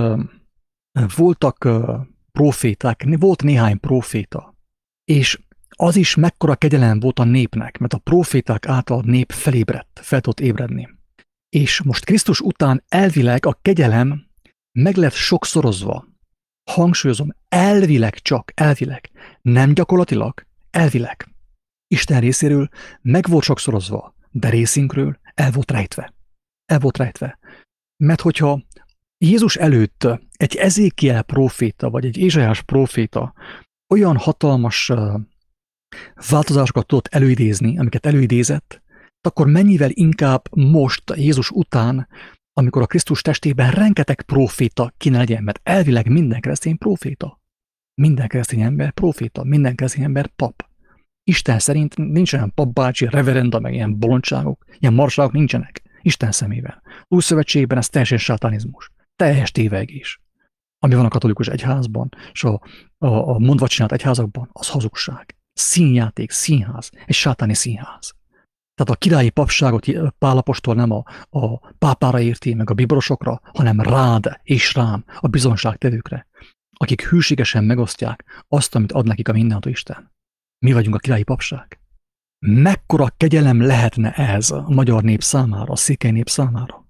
A: voltak próféták, volt néhány próféta, és az is mekkora kegyelem volt a népnek, mert a próféták által a nép felébredt, fel tudott ébredni. És most Krisztus után elvileg a kegyelem meg lett sokszorozva. Hangsúlyozom, elvileg csak, elvileg, nem gyakorlatilag, elvileg. Isten részéről meg volt sokszorozva, de részünkről el volt rejtve. El volt rejtve. Mert hogyha Jézus előtt egy Ezékiel próféta, vagy egy Ézsaiás próféta olyan hatalmas változásokat tudott előidézni, amiket előidézett, akkor mennyivel inkább most Jézus után, amikor a Krisztus testében rengeteg próféta kéne legyen, mert elvileg minden keresztény próféta. Minden keresztény ember próféta, minden keresztény ember pap. Isten szerint nincs olyan papbácsi, reverenda, meg ilyen bolondságok, ilyen marságok nincsenek. Isten szemében. Új szövetségben ez teljesen sátánizmus. Teljes tévegés. Ami van a katolikus egyházban, és a mondva csinált egyházakban, az hazugság. Színjáték, színház, egy sátáni színház. Tehát a királyi papságot Pál apostol nem a pápára érti, meg a bíborosokra, hanem rád és rám, a bizonságtevőkre, akik hűségesen megosztják azt, amit ad nekik a mindenható Isten. Mi vagyunk a királyi papság. Mekkora kegyelem lehetne ez a magyar nép számára, a székely nép számára?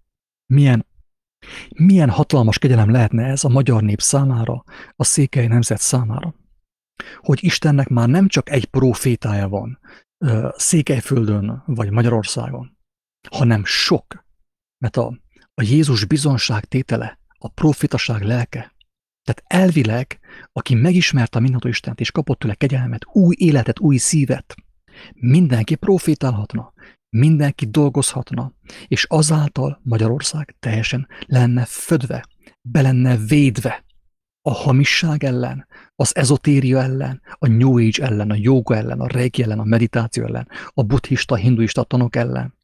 A: Milyen hatalmas kegyelem lehetne ez a magyar nép számára, a székely nemzet számára? hogy Istennek már nem csak egy profétája van Székelyföldön vagy Magyarországon, hanem sok, mert a Jézus bizonságtétele, a profétaság lelke. Tehát elvileg, aki megismerte a mindenható Istent és kapott tőle kegyelmet, új életet, új szívet, mindenki profétálhatna, mindenki dolgozhatna, és azáltal Magyarország teljesen lenne födve, be lenne védve a hamisság ellen, az ezotéria ellen, a New Age ellen, a jóga ellen, a reiki ellen, a meditáció ellen, a buddhista, hinduista tanok ellen,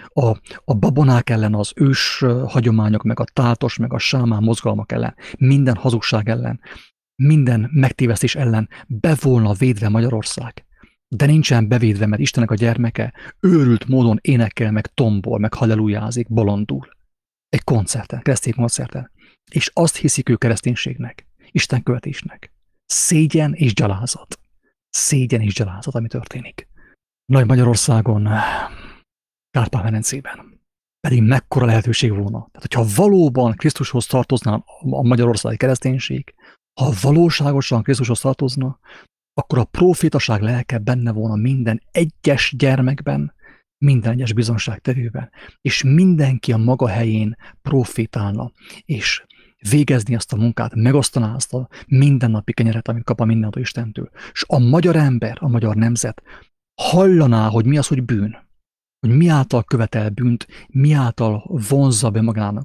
A: a babonák ellen, az ős hagyományok, meg a tátos, meg a sámán mozgalmak ellen, minden hazugság ellen, minden megtévesztés ellen be volna védve Magyarország. De nincsen bevédve, mert Istennek a gyermeke őrült módon énekel, meg tombol, meg hallelujázik, bolondul. Egy koncerten, keresztény koncerten. És azt hiszik ő kereszténységnek, Isten követésnek. Szégyen és gyalázat. Szégyen és gyalázat, ami történik. Nagy Magyarországon, Kárpát-medencében. Pedig mekkora lehetőség volna. Tehát, hogyha valóban Krisztushoz tartozna a magyarországi kereszténység, ha valóságosan Krisztushoz tartozna, akkor a profétaság lelke benne volna minden egyes gyermekben, minden egyes bizonságtevőben, és mindenki a maga helyén profétálna, és végezni azt a munkát, megosztaná azt a mindennapi kenyeret, amit kap a mindenható Istentől. És a magyar ember, a magyar nemzet hallaná, hogy mi az, hogy bűn, hogy mi által követel bűnt, mi által vonzza be magának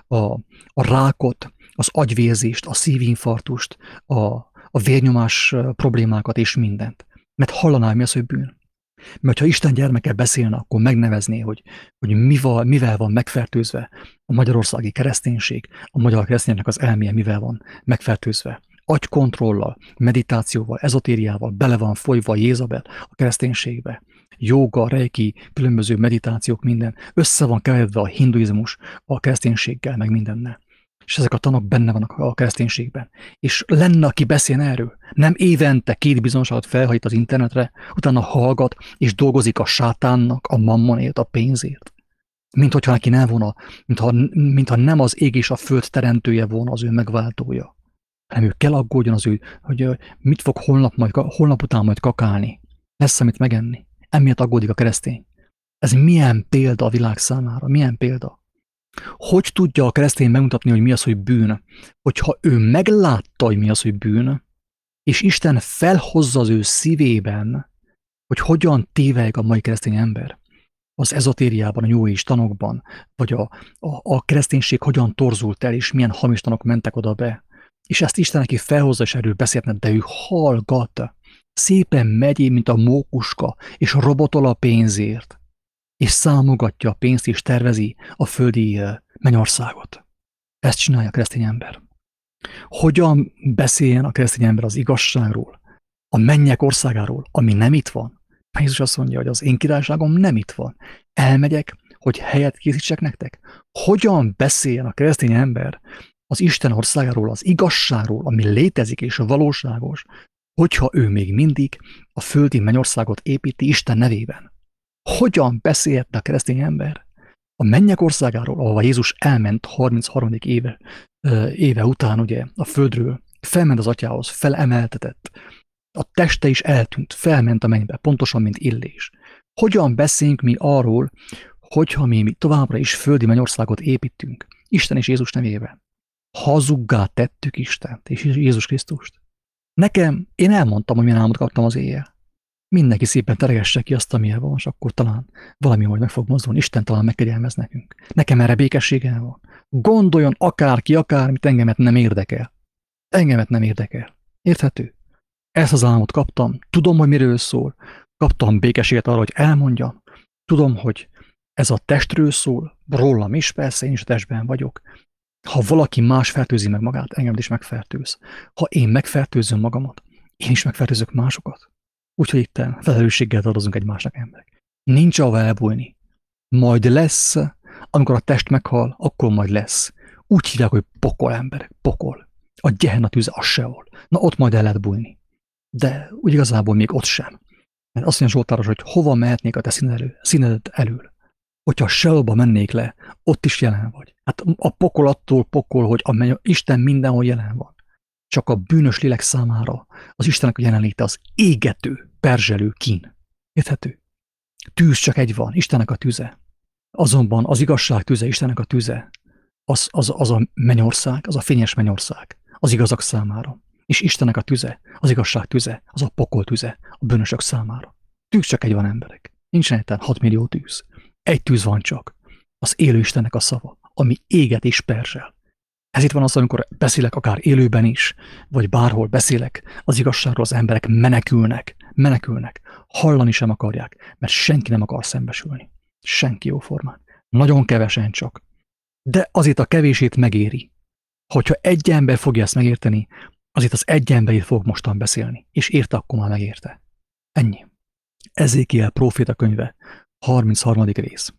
A: a rákot, az agyvérzést, a szívinfarktust, a vérnyomás problémákat és mindent. Mert hallaná, mi az, hogy bűn. Mert ha Isten gyermeke beszélne, akkor megnevezné, hogy mivel van megfertőzve a magyarországi kereszténység, a magyar kereszténynek az elméje mivel van megfertőzve. Agykontrollal, meditációval, ezotériával bele van folyva Jézabel a kereszténységbe. Jóga, reiki, különböző meditációk, minden össze van keveredve a hinduizmus a kereszténységgel, meg mindennel. És ezek a tanok benne vannak a kereszténységben. És lenne, aki beszél erről. Nem évente 2 bizonyságot felhajt az internetre, utána hallgat, és dolgozik a sátánnak, a mammonért, a pénzért. Mint hogyha neki nem volna, mintha nem az ég és a föld teremtője volna az ő megváltója. Hanem ő kell aggódjon az ő, hogy mit fog holnap után majd kakálni. Lesz, amit megenni. Emiatt aggódik a keresztény. Ez milyen példa a világ számára? Milyen példa? Hogy tudja a keresztény megmutatni, hogy mi az, hogy bűn? Hogyha ő meglátta, hogy mi az, hogy bűn, és Isten felhozza az ő szívében, hogy hogyan tévelyeg a mai keresztény ember az ezotériában, a New Age tanokban, vagy a kereszténység hogyan torzult el, és milyen hamis tanok mentek oda be. És ezt Isten neki felhozza, és erről beszélne, de ő hallgat. Szépen megy, mint a mókuska, és robotol a pénzért, és számogatja a pénzt, és tervezi a földi mennyországot. Ezt csinálja a keresztény ember. Hogyan beszéljen a keresztény ember az igazságról, a mennyek országáról, ami nem itt van? Jézus azt mondja, hogy az én királyságom nem itt van. Elmegyek, hogy helyet készítsek nektek. Hogyan beszéljen a keresztény ember az Isten országáról, az igazságról, ami létezik és valóságos, hogyha ő még mindig a földi mennyországot építi Isten nevében? Hogyan beszélhetne a keresztény ember a mennyek országáról, ahova Jézus elment 33. éve után ugye a földről, felment az atyához, felemeltetett, a teste is eltűnt, felment a mennybe, pontosan, mint Illés. Hogyan beszéljünk mi arról, hogyha mi továbbra is földi mennyországot építünk, Isten és Jézus nevében? Hazuggá tettük Istent és Jézus Krisztust. Én elmondtam, hogy milyen álmot kaptam az éjjel. Mindenki szépen teregesse ki azt, amilyen van, és akkor talán valami majd meg fog mozdulni. Isten talán megkegyelmez nekünk. Nekem erre békessége van. Gondoljon akárki, akármit, engemet nem érdekel. Engemet nem érdekel. Érthető? Ezt az álmot kaptam. Tudom, hogy miről szól. Kaptam békességet arra, hogy elmondjam. Tudom, hogy ez a testről szól. Rólam is, persze, én is a testben vagyok. Ha valaki más fertőzi meg magát, engem is megfertőz. Ha én megfertőzöm magamat, én is megfertőzök másokat. Úgyhogy itt felelősséggel tartozunk egymásnak, emberek. Nincs ahova elbújni. Majd lesz, amikor a test meghal, akkor majd lesz. Úgy hívják, hogy pokol, emberek, pokol. A Gehenna tűze, a Seol. Na ott majd el lehet bújni. De úgy igazából még ott sem. Mert azt mondja Zsoltáros, hogy hova mehetnék a te színedet elől. Hogyha Seolba mennék le, ott is jelen vagy. Hát a pokol attól pokol, hogy Isten mindenhol jelen van. csak a bűnös lélek számára az Istennek a jelenléte az égető, perzselő kín. Érthető? Tűz csak egy van, Istennek a tüze. Azonban az igazság tüze, Istennek a tüze, az a mennyország, az a fényes mennyország az igazak számára. És Istennek a tüze, az igazság tüze, az a pokol tüze a bűnösök számára. Tűz csak egy van, emberek. Nincsen egyáltalán 6 millió tűz. Egy tűz van csak. Az élő Istennek a szava, ami éget és perzsel. Ez itt van az, amikor beszélek akár élőben is, vagy bárhol beszélek az igazságról, az emberek menekülnek, hallani sem akarják, mert senki nem akar szembesülni. Senki jóformán. Nagyon kevesen csak. De azért a kevését megéri. Hogyha egy ember fogja ezt megérteni, azért az egy emberért fog mostan beszélni, és érte, akkor már megérte. Ennyi. Ezékiel próféta könyve, 33. rész.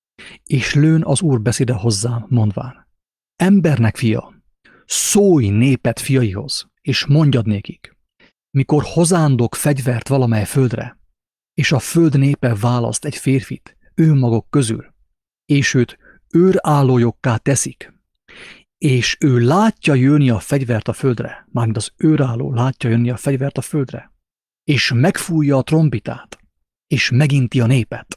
A: És lőn az Úr beszéde hozzám, mondván: embernek fia, szólj néped fiaihoz, és mondjad nékik, mikor hozándok fegyvert valamely földre, és a föld népe választ egy férfit ő maguk közül, és őt őrállójokká teszik, és ő látja jönni a fegyvert a földre, mármint az őrálló látja jönni a fegyvert a földre, és megfújja a trombitát, és meginti a népet.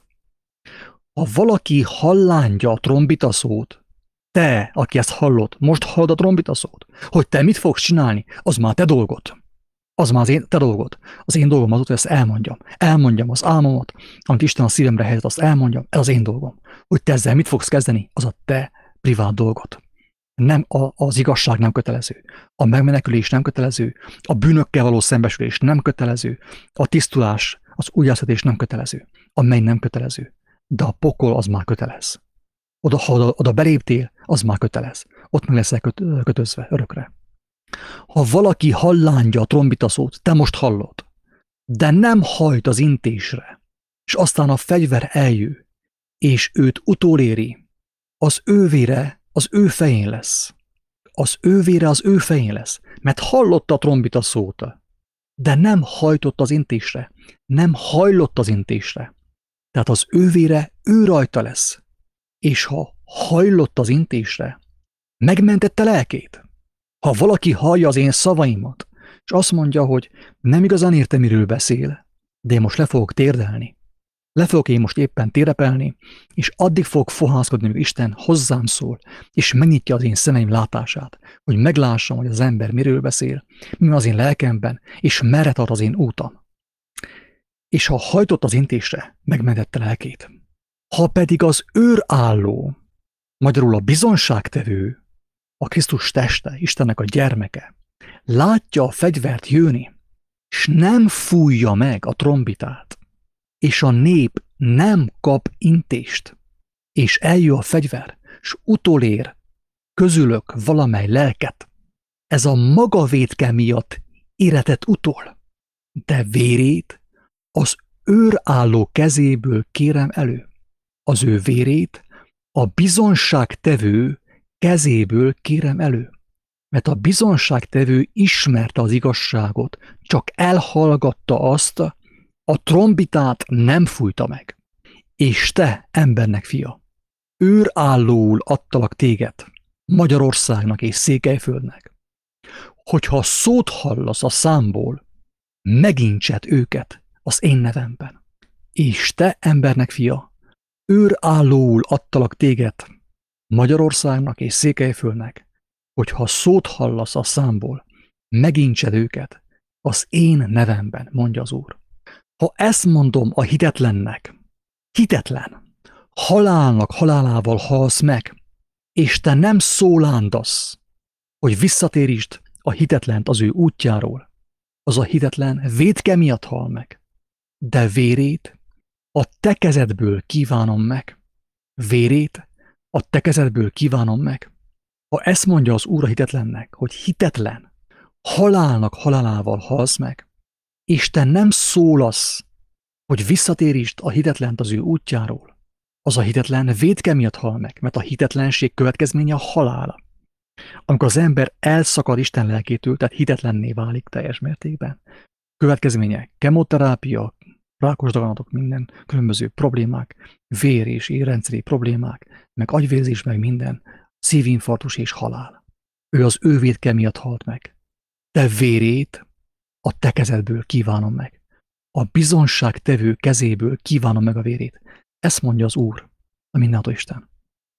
A: Ha valaki hallántja a trombita szót, te, aki ezt hallod, most hallod a trombita szót, hogy te mit fogsz csinálni, az már te dolgod. Az már te dolgod. Az én dolgom az, hogy ezt elmondjam. Elmondjam az álmomat, amit Isten a szívemre helyezett, azt elmondjam, ez az én dolgom. Hogy te ezzel mit fogsz kezdeni, az a te privát dolgod. Nem az igazság nem kötelező. A megmenekülés nem kötelező. A bűnökkel való szembesülés nem kötelező. A tisztulás, az újjászületés nem kötelező. A menny nem kötelező. De a pokol az már kötelez. Ha oda beléptél, az már kötelez. Ott meg leszel kötözve örökre. Ha valaki hallántja a trombita szót, te most hallod, de nem hajt az intésre, és aztán a fegyver eljő, és őt utoléri, az ő vére az ő fején lesz. Az ő vére az ő fején lesz, mert hallotta a trombita szót, de nem hajtott az intésre, nem hajlott az intésre. Tehát az ő vére ő rajta lesz, és ha hajlott az intésre, megmentette lelkét. Ha valaki hallja az én szavaimat, és azt mondja, hogy nem igazán értem, miről beszél, de én most le fogok térdelni, le fogok én most éppen térepelni, és addig fog fohászkodni, míg Isten hozzám szól, és megnyitja az én szemeim látását, hogy meglássam, hogy az ember miről beszél, mi van az én lelkemben, és merre tart az én útam. És ha hajtott az intésre, megmentette lelkét. Ha pedig az őrálló, magyarul a bizonságtevő, a Krisztus teste, Istennek a gyermeke, látja a fegyvert jönni, és nem fújja meg a trombitát, és a nép nem kap intést, és eljön a fegyver, és utolér közülök valamely lelket, ez a maga vétke miatt éretett utol, de vérét az őrálló kezéből kérem elő. Az ő vérét a bizonságtevő kezéből kérem elő, mert a bizonságtevő ismerte az igazságot, csak elhallgatta azt, a trombitát nem fújta meg. És te, embernek fia, őrállóul adtalak téged, Magyarországnak és Székelyföldnek, hogyha szót hallasz a számból, megintsed őket az én nevemben. És te, embernek fia, őrállóul adtalak téged, Magyarországnak és Székelyföldnek, hogyha szót hallasz a számból, megintsed őket az én nevemben, mondja az Úr. Ha ezt mondom a hitetlennek, hitetlen, halálnak halálával halsz meg, és te nem szólándasz, hogy visszatérítsd a hitetlent az ő útjáról, az a hitetlen vétke miatt hal meg, de vérét a te kezedből kívánom meg. Vérét a te kezedből kívánom meg. Ha ezt mondja az Úr a hitetlennek, hogy hitetlen, halálnak halálával halsz meg, és te nem szólasz, hogy visszatérítsd a hitetlent az ő útjáról, az a hitetlen vétke miatt hal meg, mert a hitetlenség következménye a halál. Amikor az ember elszakad Isten lelkétől, tehát hitetlenné válik teljes mértékben. Következménye kemoterápia, rákos daganatok, minden különböző problémák, vér- és érrendszeri problémák, meg agyvérzés, meg minden, szívinfarktus és halál. Ő az ő vétke miatt halt meg. te vérét a te kezedből kívánom meg. A bizonságtevő kezéből kívánom meg a vérét. Ezt mondja az Úr, a mindenható Isten.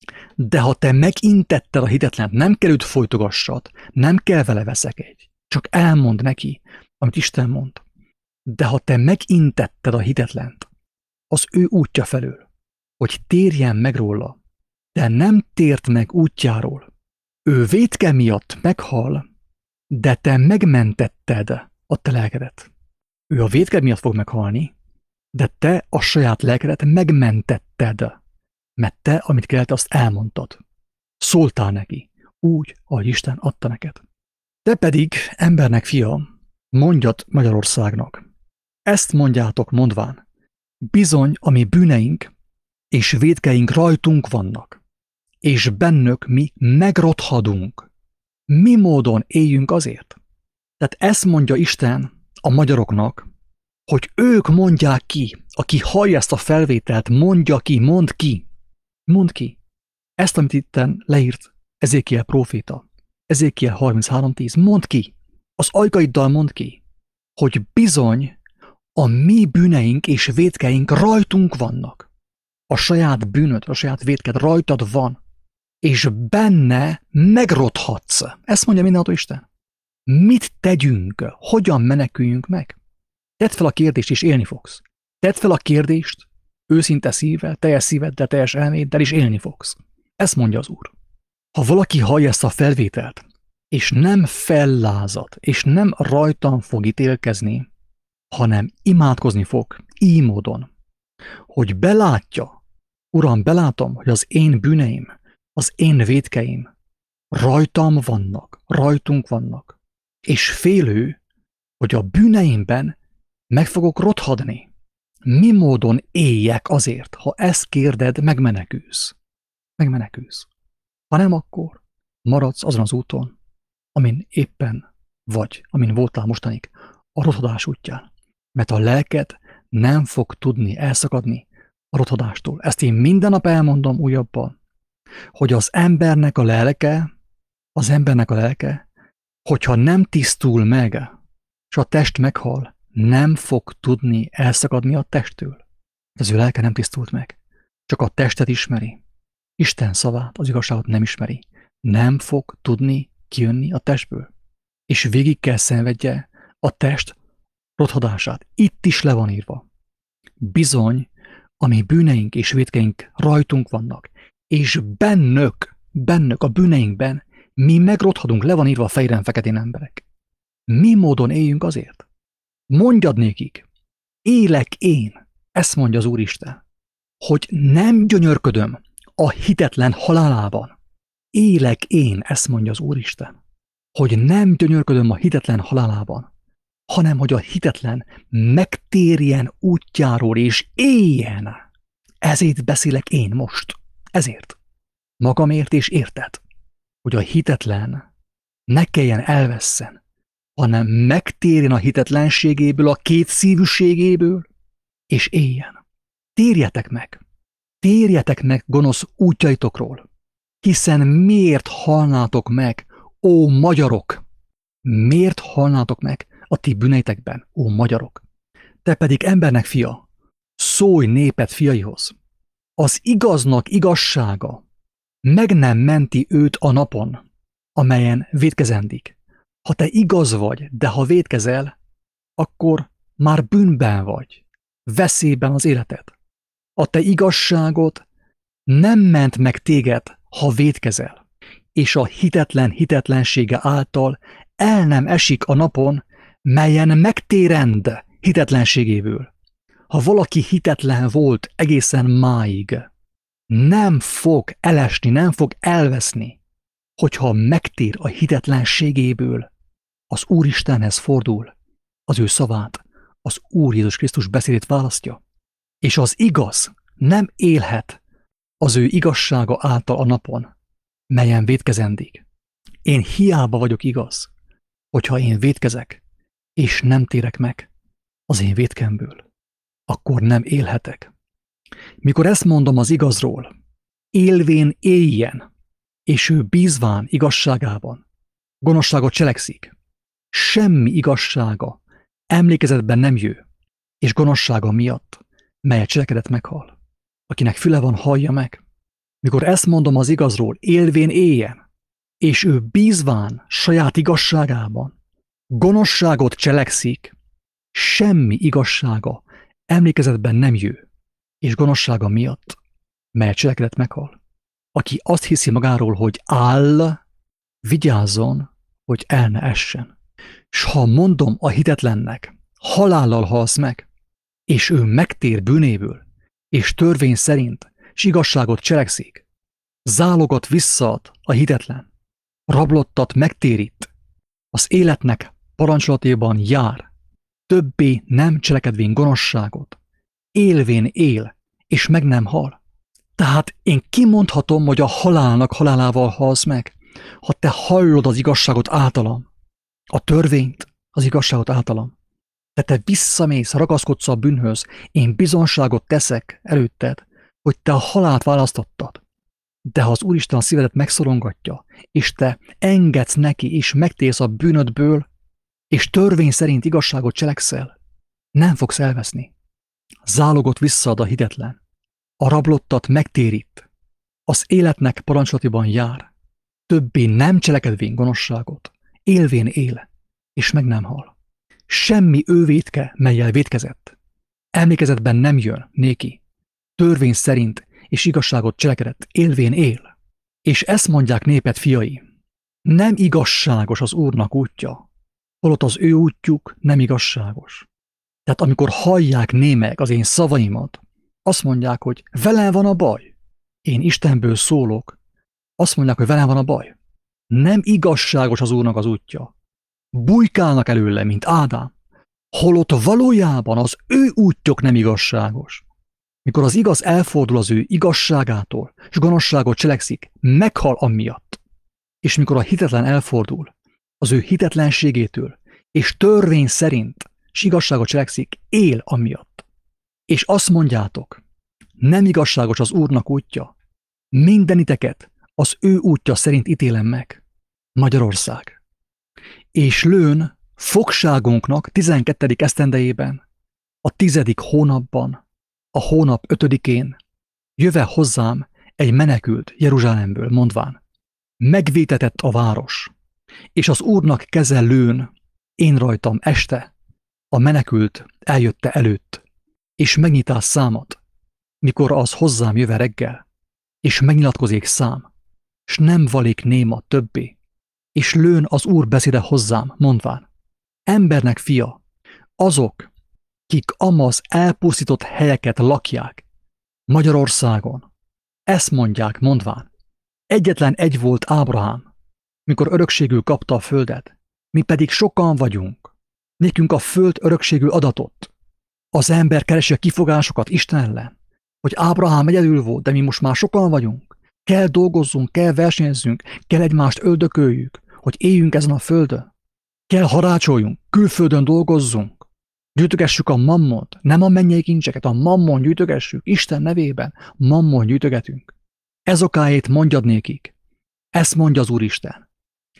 A: De ha te megintetted a hitetlent, nem kell őt folytogassad, nem kell vele veszekedj, csak elmond neki, amit Isten mond. De ha te megintetted a hitetlent, az ő útja felől, hogy térjen meg róla, de nem tért meg útjáról, ő vétke miatt meghal, de te megmentetted a te lelkedet. Ő a vétked miatt fog meghalni, de te a saját lelkedet megmentetted, mert te, amit kellett, azt elmondtad. Szóltál neki, úgy, ahogy Isten adta neked. Te pedig, embernek fia, mondjad Magyarországnak. Ezt mondjátok mondván, bizony, a mi bűneink és vétkeink rajtunk vannak, és bennük mi megrothadunk. Mi módon éljünk azért? Tehát ezt mondja Isten a magyaroknak, hogy ők mondják ki, aki hallja ezt a felvételt, mondja ki, mondd ki. Mondd ki. Ezt, amit itten leírt Ezékiel próféta, Ezékiel 33:10, mondd ki. Az ajkaiddal mondd ki, hogy bizony a mi bűneink és vétkeink rajtunk vannak. A saját bűnöd, a saját vétked rajtad van, és benne megrothadsz. Ezt mondja mindenható Isten. Mit tegyünk? Hogyan meneküljünk meg? Tedd fel a kérdést, és élni fogsz. Tedd fel a kérdést, őszinte szívvel, teljes szíveddel, teljes elméddel, és élni fogsz. Ezt mondja az Úr. Ha valaki hallja ezt a felvételt, és nem fellázad, és nem rajtam fog ítélkezni, hanem imádkozni fog, így módon, hogy belátja, Uram, belátom, hogy az én bűneim, az én vétkeim rajtam vannak, rajtunk vannak, és félő, hogy a bűneimben meg fogok rothadni. Mi módon éljek azért, ha ezt kérded, megmenekülsz. Megmenekülsz. Ha nem, akkor maradsz azon az úton, amin éppen vagy, amin voltál mostanig, a rothadás útján. Mert a lelked nem fog tudni elszakadni a rothadástól. Ezt én minden nap elmondom újabban, hogy az embernek a lelke, hogyha nem tisztul meg, és a test meghal, nem fog tudni elszakadni a testtől. Az ő lelke nem tisztult meg. Csak a testet ismeri. Isten szavát, az igazságot nem ismeri. Nem fog tudni kijönni a testből. És végig kell szenvedje a test rothadását. Itt is le van írva. Bizony, ami bűneink és vétkeink rajtunk vannak, és bennök a bűneinkben mi megrothadunk, le van írva a fehéren-feketén emberek. Mi módon éljünk azért? Mondjad nékik, élek én, ezt mondja az Úristen, hogy nem gyönyörködöm a hitetlen halálában. Élek én, ezt mondja az Úristen, hogy nem gyönyörködöm a hitetlen halálában, hanem hogy a hitetlen megtérjen útjáról és éljen. Ezért beszélek én most. Ezért. Magamért és érted, hogy a hitetlen ne kelljen elvesszen, hanem megtérjen a hitetlenségéből, a kétszívűségéből, és éljen. Térjetek meg gonosz útjaitokról, hiszen miért halnátok meg, ó magyarok? Miért halnátok meg a ti bűneitekben, ó magyarok? Te pedig embernek fia, szólj néped fiaihoz. Az igaznak igazsága meg nem menti őt a napon, amelyen vétkezendik. Ha te igaz vagy, de ha vétkezel, akkor már bűnben vagy, veszélyben az életed. A te igazságod nem ment meg téged, ha vétkezel, és a hitetlen hitetlensége által el nem esik a napon, melyen megtérend hitetlenségéből. Ha valaki hitetlen volt egészen máig, nem fog elesni, nem fog elveszni, hogyha megtér a hitetlenségéből, az Úristenhez fordul, az ő szavát, az Úr Jézus Krisztus beszédét választja, és az igaz nem élhet az ő igazsága által a napon, melyen vétkezendik. Én hiába vagyok igaz, hogyha én vétkezek, és nem térek meg az én vétkemből, akkor nem élhetek. Mikor ezt mondom az igazról, élvén éljen, és ő bízván igazságában, gonoszságot cselekszik, semmi igazsága emlékezetben nem jő, és gonoszsága miatt, melyet cselekedett meghal. Akinek füle van, hallja meg. Mikor ezt mondom az igazról, élvén éljen, és ő bízván saját igazságában gonoszságot cselekszik, semmi igazsága emlékezetben nem jő, és gonoszsága miatt, melyet cselekedett meghal. Aki azt hiszi magáról, hogy áll, vigyázzon, hogy el ne essen. S ha mondom a hitetlennek, halállal halsz meg, és ő megtér bűnéből, és törvény szerint s igazságot cselekszik, zálogat visszaad a hitetlen, rablottat megtérít, az életnek parancsolatében jár, többé nem cselekedvén gonoszságot, élvén él, és meg nem hal. Tehát én kimondhatom, hogy a halálnak halálával halsz meg, ha te hallod az igazságot általam, a törvényt, az igazságot általam. Te visszamész, ragaszkodsz a bűnhöz, én bizonságot teszek előtted, hogy te a halált választottad. De ha az Úristen a szívedet megszorongatja, és te engedsz neki, és megtérsz a bűnödből, és törvény szerint igazságot cselekszel, nem fogsz elveszni. Zálogot visszaad a hitetlen, a rablottat megtérít, az életnek parancsolatiban jár, többé nem cselekedvén gonoszságot, élvén él, és meg nem hal. Semmi ő vétke, mellyel vétkezett. Emlékezetben nem jön néki, törvény szerint és igazságot cselekedett, élvén él. És ezt mondják néped fiai, nem igazságos az Úrnak útja, holott az ő útjuk nem igazságos. Tehát amikor hallják némek az én szavaimat, azt mondják, hogy velem van a baj. Én Istenből szólok, azt mondják, hogy velem van a baj. Nem igazságos az Úrnak az útja. Bujkálnak előle, mint Ádám, holott valójában az ő útjuk nem igazságos. Mikor az igaz elfordul az ő igazságától, és gonoszságot cselekszik, meghal amiatt. És mikor a hitetlen elfordul az ő hitetlenségétől, és törvény szerint, és igazságot cselekszik, él amiatt. És azt mondjátok, nem igazságos az Úrnak útja, mindeniteket az ő útja szerint ítélem meg. Magyarország. És lőn fogságunknak 12. esztendejében, a 10. hónapban, a hónap 5-én jöve hozzám egy menekült Jeruzsálemből, mondván, megvétetett a város, és az Úrnak keze lőn, én rajtam este, a menekült eljötte előtt, és megnyitás számat, mikor az hozzám jöve reggel, és megnyilatkozik szám, s nem valék néma többé, és lőn az Úr beszéde hozzám, mondván, embernek fia, azok, kik amaz elpusztított helyeket lakják Magyarországon, ezt mondják, mondván, egyetlen egy volt Ábrahám, mikor örökségül kapta a földet, mi pedig sokan vagyunk, nékünk a föld örökségül adatott. Az ember keresi a kifogásokat Isten ellen, hogy Ábrahám egyedül volt, de mi most már sokan vagyunk. Kell dolgozzunk, kell versenyezzünk, kell egymást öldököljük, hogy éljünk ezen a földön. Kell harácsoljunk, külföldön dolgozzunk. Gyűjtögessük a mammont, nem a mennyei kincseket, a mammon gyűjtögessük, Isten nevében mammon gyűjtögetünk. Ez okáért mondjad nékik. Ezt mondja az Úristen.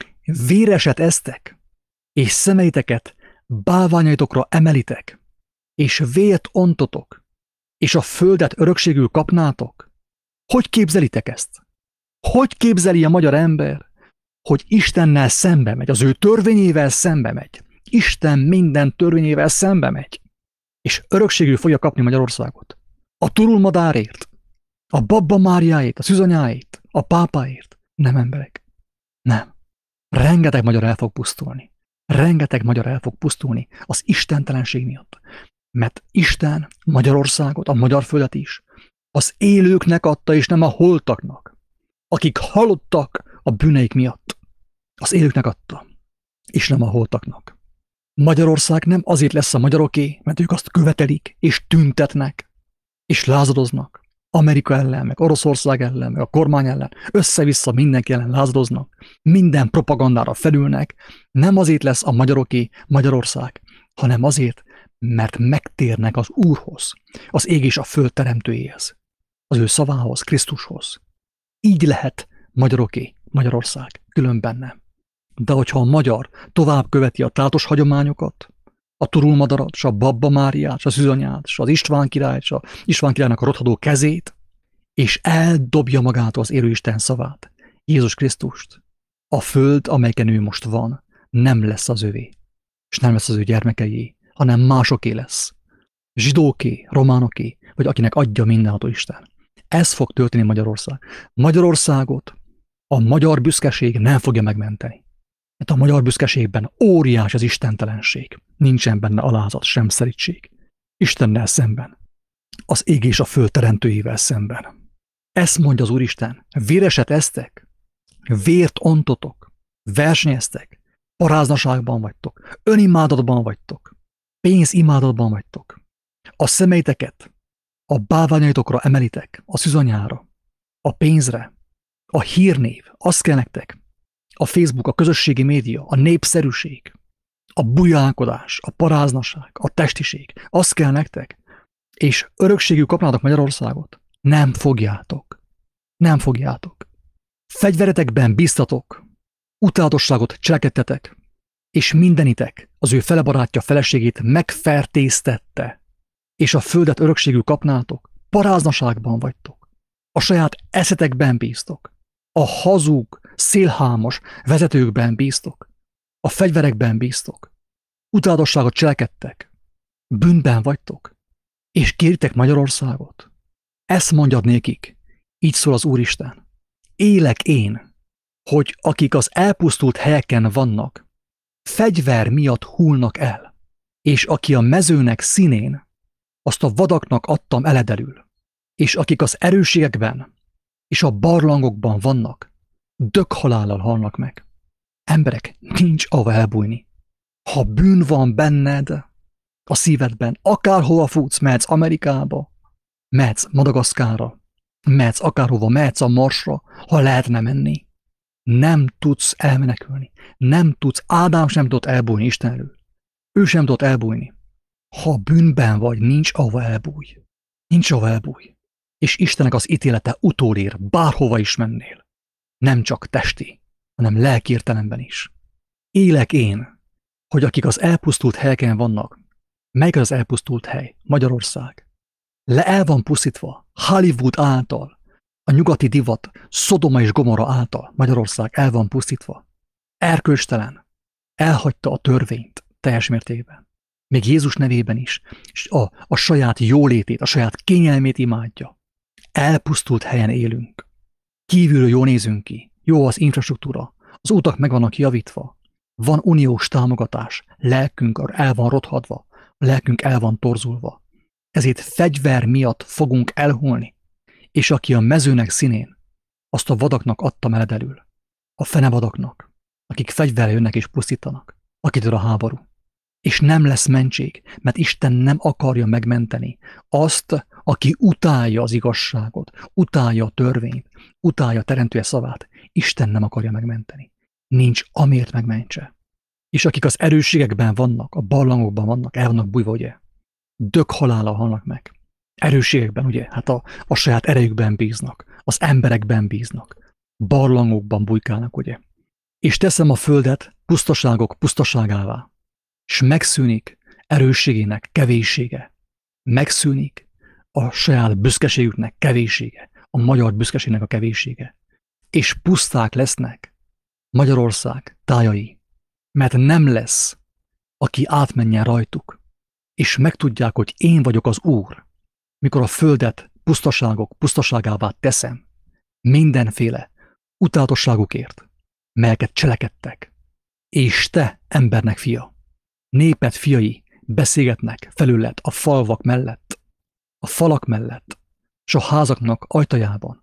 A: Véreset esztek, és szemeiteket bálványaitokra emelitek, és vért ontotok, és a földet örökségül kapnátok. Hogy képzelitek ezt? Hogy képzeli a magyar ember, hogy Istennel szembe megy, az ő törvényével szembe megy, Isten minden törvényével szembe megy, és örökségül fogja kapni Magyarországot. A turulmadárért, a Babba Máriáért, a szűzanyáért, a pápáért. Nem emberek. Nem. Rengeteg magyar el fog pusztulni. Rengeteg magyar el fog pusztulni az istentelenség miatt. Mert Isten Magyarországot, a magyar földet is az élőknek adta, és nem a holtaknak, akik halottak a bűneik miatt. Az élőknek adta, és nem a holtaknak. Magyarország nem azért lesz a magyaroké, mert ők azt követelik, és tüntetnek, és lázadoznak. Amerika ellen, meg Oroszország ellen, meg a kormány ellen, össze-vissza mindenki ellen lázadoznak, minden propagandára felülnek. Nem azért lesz a magyaroké Magyarország, hanem azért, mert megtérnek az Úrhoz, az ég és a föld teremtőjéhez, az ő szavához, Krisztushoz. Így lehet magyaroké Magyarország, különben nem. De hogyha a magyar tovább követi a tátos hagyományokat, a turulmadarat, s a Babba Máriát, s a Szűzanyát, s az István királyt, s a István királynak a rothadó kezét, és eldobja magától az élő Isten szavát, Jézus Krisztust, a föld, amelyiken ő most van, nem lesz az övé, és nem lesz az ő gyermekeié, hanem másoké lesz. Zsidóké, románoké, vagy akinek adja mindenható Isten. Ez fog történni Magyarország. Magyarországot a magyar büszkeség nem fogja megmenteni. Mert a magyar büszkeségben óriás az istentelenség. Nincsen benne alázat, sem szerítség. Istennel szemben. Az ég és a föld teremtőjével szemben. Ezt mondja az Úristen. Véreset esztek, vért ontotok, versenyeztek, paráznaságban vagytok, önimádatban vagytok, pénzimádatban vagytok. A szemeiteket a bálványaitokra emelitek, a szűzanyára, a pénzre, a hírnév, azt kell nektek, a Facebook, a közösségi média, a népszerűség, a bujálkodás, a paráznaság, a testiség, azt kell nektek, és örökségül kapnátok Magyarországot. Nem fogjátok. Nem fogjátok. Fegyveretekben bíztatok, utálatosságot cselekedtetek, és mindenitek az ő felebarátja feleségét megfertéztette, és a földet örökségül kapnátok, paráznaságban vagytok. A saját eszetekben bíztok. A hazug, szélhámos vezetőkben bíztok. A fegyverekben bíztok. Utálatosságot cselekedtek. Bűnben vagytok. És kéritek Magyarországot. Ezt mondjad nékik. Így szól az Úristen. Élek én, hogy akik az elpusztult helyeken vannak, fegyver miatt hullnak el, és aki a mezőnek színén, azt a vadaknak adtam eledelül, és akik az erőségekben és a barlangokban vannak, dökhalállal halnak meg. Emberek, nincs ahova elbújni. Ha bűn van benned, a szívedben, akárhova futsz, mehetsz Amerikába, mehetsz Madagaszkárra, mehetsz akárhova, mehetsz a Marsra, ha lehetne menni. Nem tudsz elmenekülni. Nem tudsz, Ádám sem tudott elbújni Isten elől. Ő sem tudott elbújni. Ha bűnben vagy, nincs ahova elbújj. Nincs ahova elbújj. És Istennek az ítélete utolér, bárhova is mennél. Nem csak testi, hanem lelki értelemben is. Élek én, hogy akik az elpusztult helyeken vannak, melyik az elpusztult hely? Magyarország. El van pusztítva Hollywood által, a nyugati divat, Szodoma és Gomorra által Magyarország el van pusztítva. Erkölcstelen. Elhagyta a törvényt teljes mértékben. Még Jézus nevében is, és a saját jólétét, a saját kényelmét imádja. Elpusztult helyen élünk. Kívülről jól nézünk ki. Jó az infrastruktúra. Az utak meg vannak javítva. Van uniós támogatás. Lelkünk el van rothadva. A lelkünk el van torzulva. Ezért fegyver miatt fogunk elhullni. És aki a mezőnek színén, azt a vadaknak adtam eledelül. A fenevadaknak, akik fegyverrel jönnek és pusztítanak. Akitől a háború. És nem lesz mentség, mert Isten nem akarja megmenteni azt, aki utálja az igazságot, utálja a törvényt, utálja a teremtője szavát. Isten nem akarja megmenteni. Nincs amiért megmentse. És akik az erősségekben vannak, a barlangokban vannak, el vannak bújva, ugye? Dökhalállal halnak meg. Erősségekben, ugye? Hát a saját erejükben bíznak, az emberekben bíznak, barlangokban bujkálnak, ugye? És teszem a földet pusztaságok pusztaságává, és megszűnik erősségének kevéssége. Megszűnik a saját büszkeségüknek kevéssége, a magyar büszkeségnek a kevéssége. És puszták lesznek Magyarország tájai, mert nem lesz, aki átmenjen rajtuk, és megtudják, hogy én vagyok az Úr, mikor a földet pusztaságok pusztaságává teszem, mindenféle utálatosságukért, melyeket cselekedtek. És te, embernek fia, néped fiai beszélgetnek felőled a falvak mellett, a falak mellett, s a házaknak ajtajában,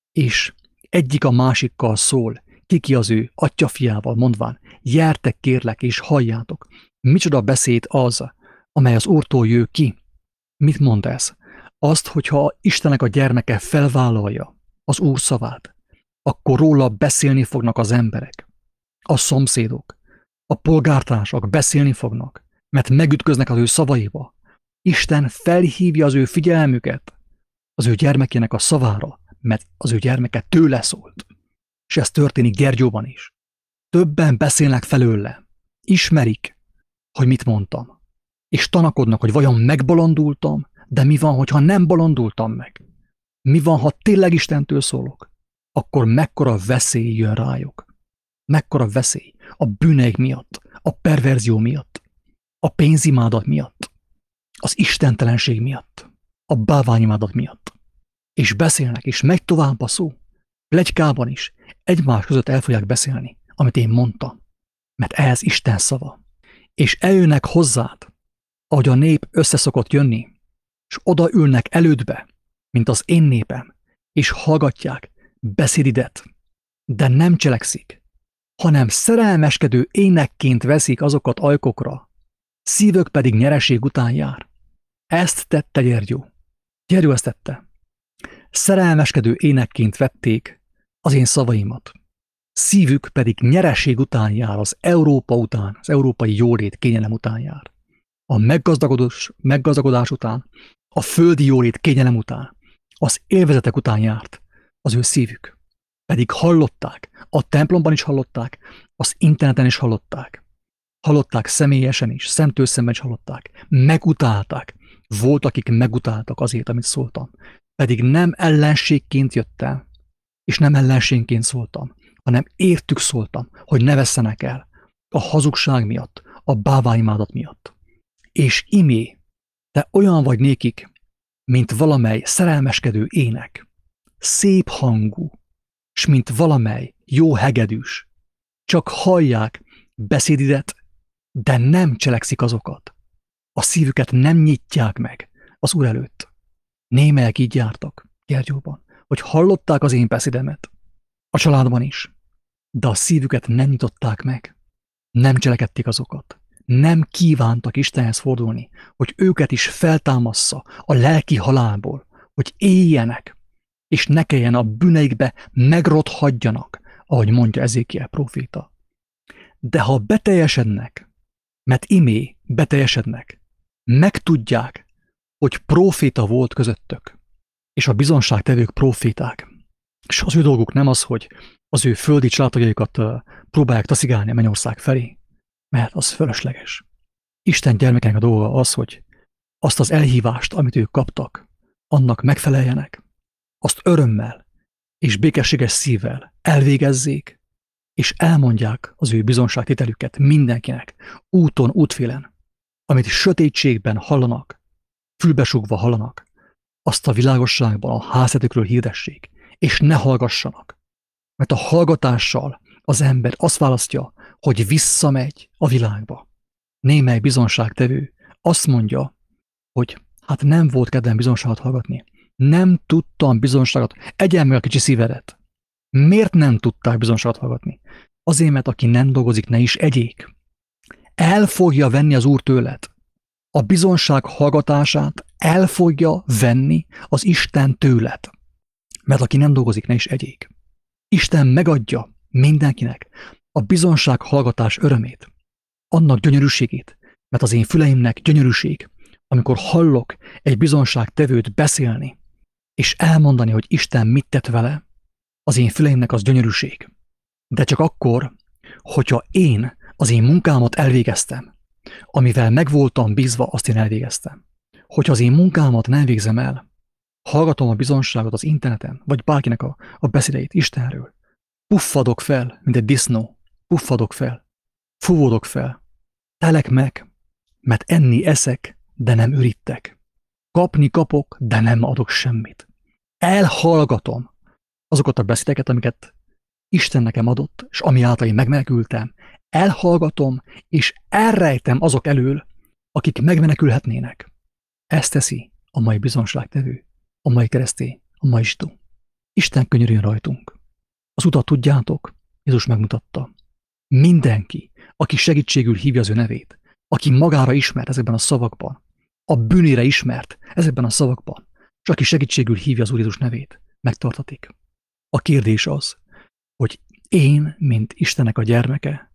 A: és egyik a másikkal szól, ki az ő atyafiával, mondván, gyertek kérlek és halljátok, micsoda beszéd az, amely az Úrtól jő ki. Mit mond ez? Azt, hogyha Istennek a gyermeke felvállalja az Úr szavát, akkor róla beszélni fognak az emberek, a szomszédok, a polgártársak beszélni fognak, mert megütköznek az ő szavaiba. Isten felhívja az ő figyelmüket az ő gyermekének a szavára, mert az ő gyermeke tőle szólt. És ez történik Gyergyóban is. többen beszélnek felőle, ismerik, hogy mit mondtam, és tanakodnak, hogy vajon megbolondultam, de mi van, hogyha nem bolondultam meg? Mi van, ha tényleg Istentől szólok? Akkor mekkora veszély jön rájuk? Mekkora veszély a bűneik miatt, a perverzió miatt, a pénzimádat miatt, az istentelenség miatt, a bálványimádat miatt. És beszélnek, és megy tovább a szó. Pletykában is egymás között el fogják beszélni, amit én mondtam, mert ez Isten szava. És eljönnek hozzád, ahogy a nép összeszokott jönni, és odaülnek elődbe, mint az én népem, és hallgatják beszédidet, de nem cselekszik, hanem szerelmeskedő énekként veszik azokat ajkokra, szívük pedig nyereség után jár. Ezt tette Gyergyó. Gyergyó ezt tette. Szerelmeskedő énekként vették az én szavaimat. Szívük pedig nyereség után jár, az Európa után, az európai jólét kényelem után jár. A meggazdagodás után, a földi jólét kényelem után, az élvezetek után járt az ő szívük. Pedig hallották, a templomban is hallották, az interneten is hallották. Hallották személyesen is, szemtől szemben is hallották. Megutálták. Volt, akik megutáltak azért, amit szóltam. Pedig nem ellenségként jöttem, és nem ellenségként szóltam, hanem értük szóltam, hogy ne vesszenek el a hazugság miatt, a bálványimádat miatt. És imé, te olyan vagy nékik, mint valamely szerelmeskedő ének, szép hangú, s mint valamely jó hegedűs, csak hallják beszédidet, de nem cselekszik azokat. A szívüket nem nyitják meg az Úr előtt. Némelyek így jártak Gyergyóban, hogy hallották az én beszédemet, a családban is, de a szívüket nem nyitották meg, nem cselekedték azokat, nem kívántak Istenhez fordulni, hogy őket is feltámassza a lelki halálból, hogy éljenek, és ne kelljen a bűneikbe megrothadjanak, ahogy mondja Ezékiel próféta. De ha beteljesednek, mert imé beteljesednek, megtudják, hogy próféta volt közöttök, és a bizonságtevők próféták. És az ő dolguk nem az, hogy az ő földi családtagjaikat próbálják taszigálni a mennyország felé, mert az fölösleges. Isten gyermekének a dolga az, hogy azt az elhívást, amit ők kaptak, annak megfeleljenek, azt örömmel és békességes szívvel elvégezzék, és elmondják az ő bizonságtételüket mindenkinek, úton, útfélen, amit sötétségben hallanak, fülbesugva hallanak, azt a világosságban a háztetőkről hirdessék, és ne hallgassanak. Mert a hallgatással az ember azt választja, hogy visszamegy a világba. Némely bizonságtevő azt mondja, hogy hát nem volt kedvem bizonságot hallgatni. Nem tudtam bizonságot. Egyen meg a kicsi szívedet. Miért nem tudták bizonságot hallgatni? Azért, mert aki nem dolgozik, ne is egyék. El fogja venni az Úr tőled. A bizonság hallgatását el fogja venni az Isten tőled. Mert aki nem dolgozik, ne is egyék. Isten megadja mindenkinek a bizonság hallgatás örömét, annak gyönyörűségét, mert az én füleimnek gyönyörűség, amikor hallok egy bizonságtevőt beszélni, és elmondani, hogy Isten mit tett vele, az én füleimnek az gyönyörűség. De csak akkor, hogyha én az én munkámat elvégeztem, amivel meg voltam bízva, azt én elvégeztem. Hogyha az én munkámat nem végzem el, hallgatom a bizonságot az interneten, vagy bárkinek a beszédeit Istenről, puffadok fel, mint egy disznó, puffadok fel, fúvódok fel, telek meg, mert enni eszek, de nem ürítek. Kapni kapok, de nem adok semmit. Elhallgatom azokat a beszédeket, amiket Isten nekem adott, és ami által én megmenekültem. Elhallgatom, és elrejtem azok elől, akik megmenekülhetnének. Ezt teszi a mai bizonságtevő, a mai keresztény, a mai zsidó. Isten könyörüljön rajtunk. Az utat tudjátok, Jézus megmutatta. Mindenki, aki segítségül hívja az ő nevét, aki magára ismert ezekben a szavakban, a bűnére ismert ezekben a szavakban, és aki segítségül hívja az Úr Jézus nevét, megtartatik. A kérdés az, hogy én, mint Istennek a gyermeke,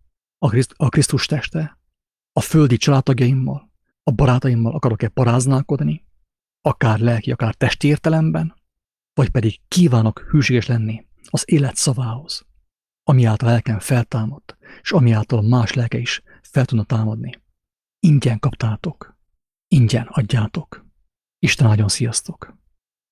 A: a Krisztus teste, a földi családtagjaimmal, a barátaimmal akarok-e paráználkodni, akár lelki, akár testi értelemben, vagy pedig kívánok hűséges lenni az élet szavához, ami által lelkem feltámadt, és ami által más lelke is fel tudna támadni. Ingyen kaptátok. Ingyen adjátok. Isten áldjon, sziasztok!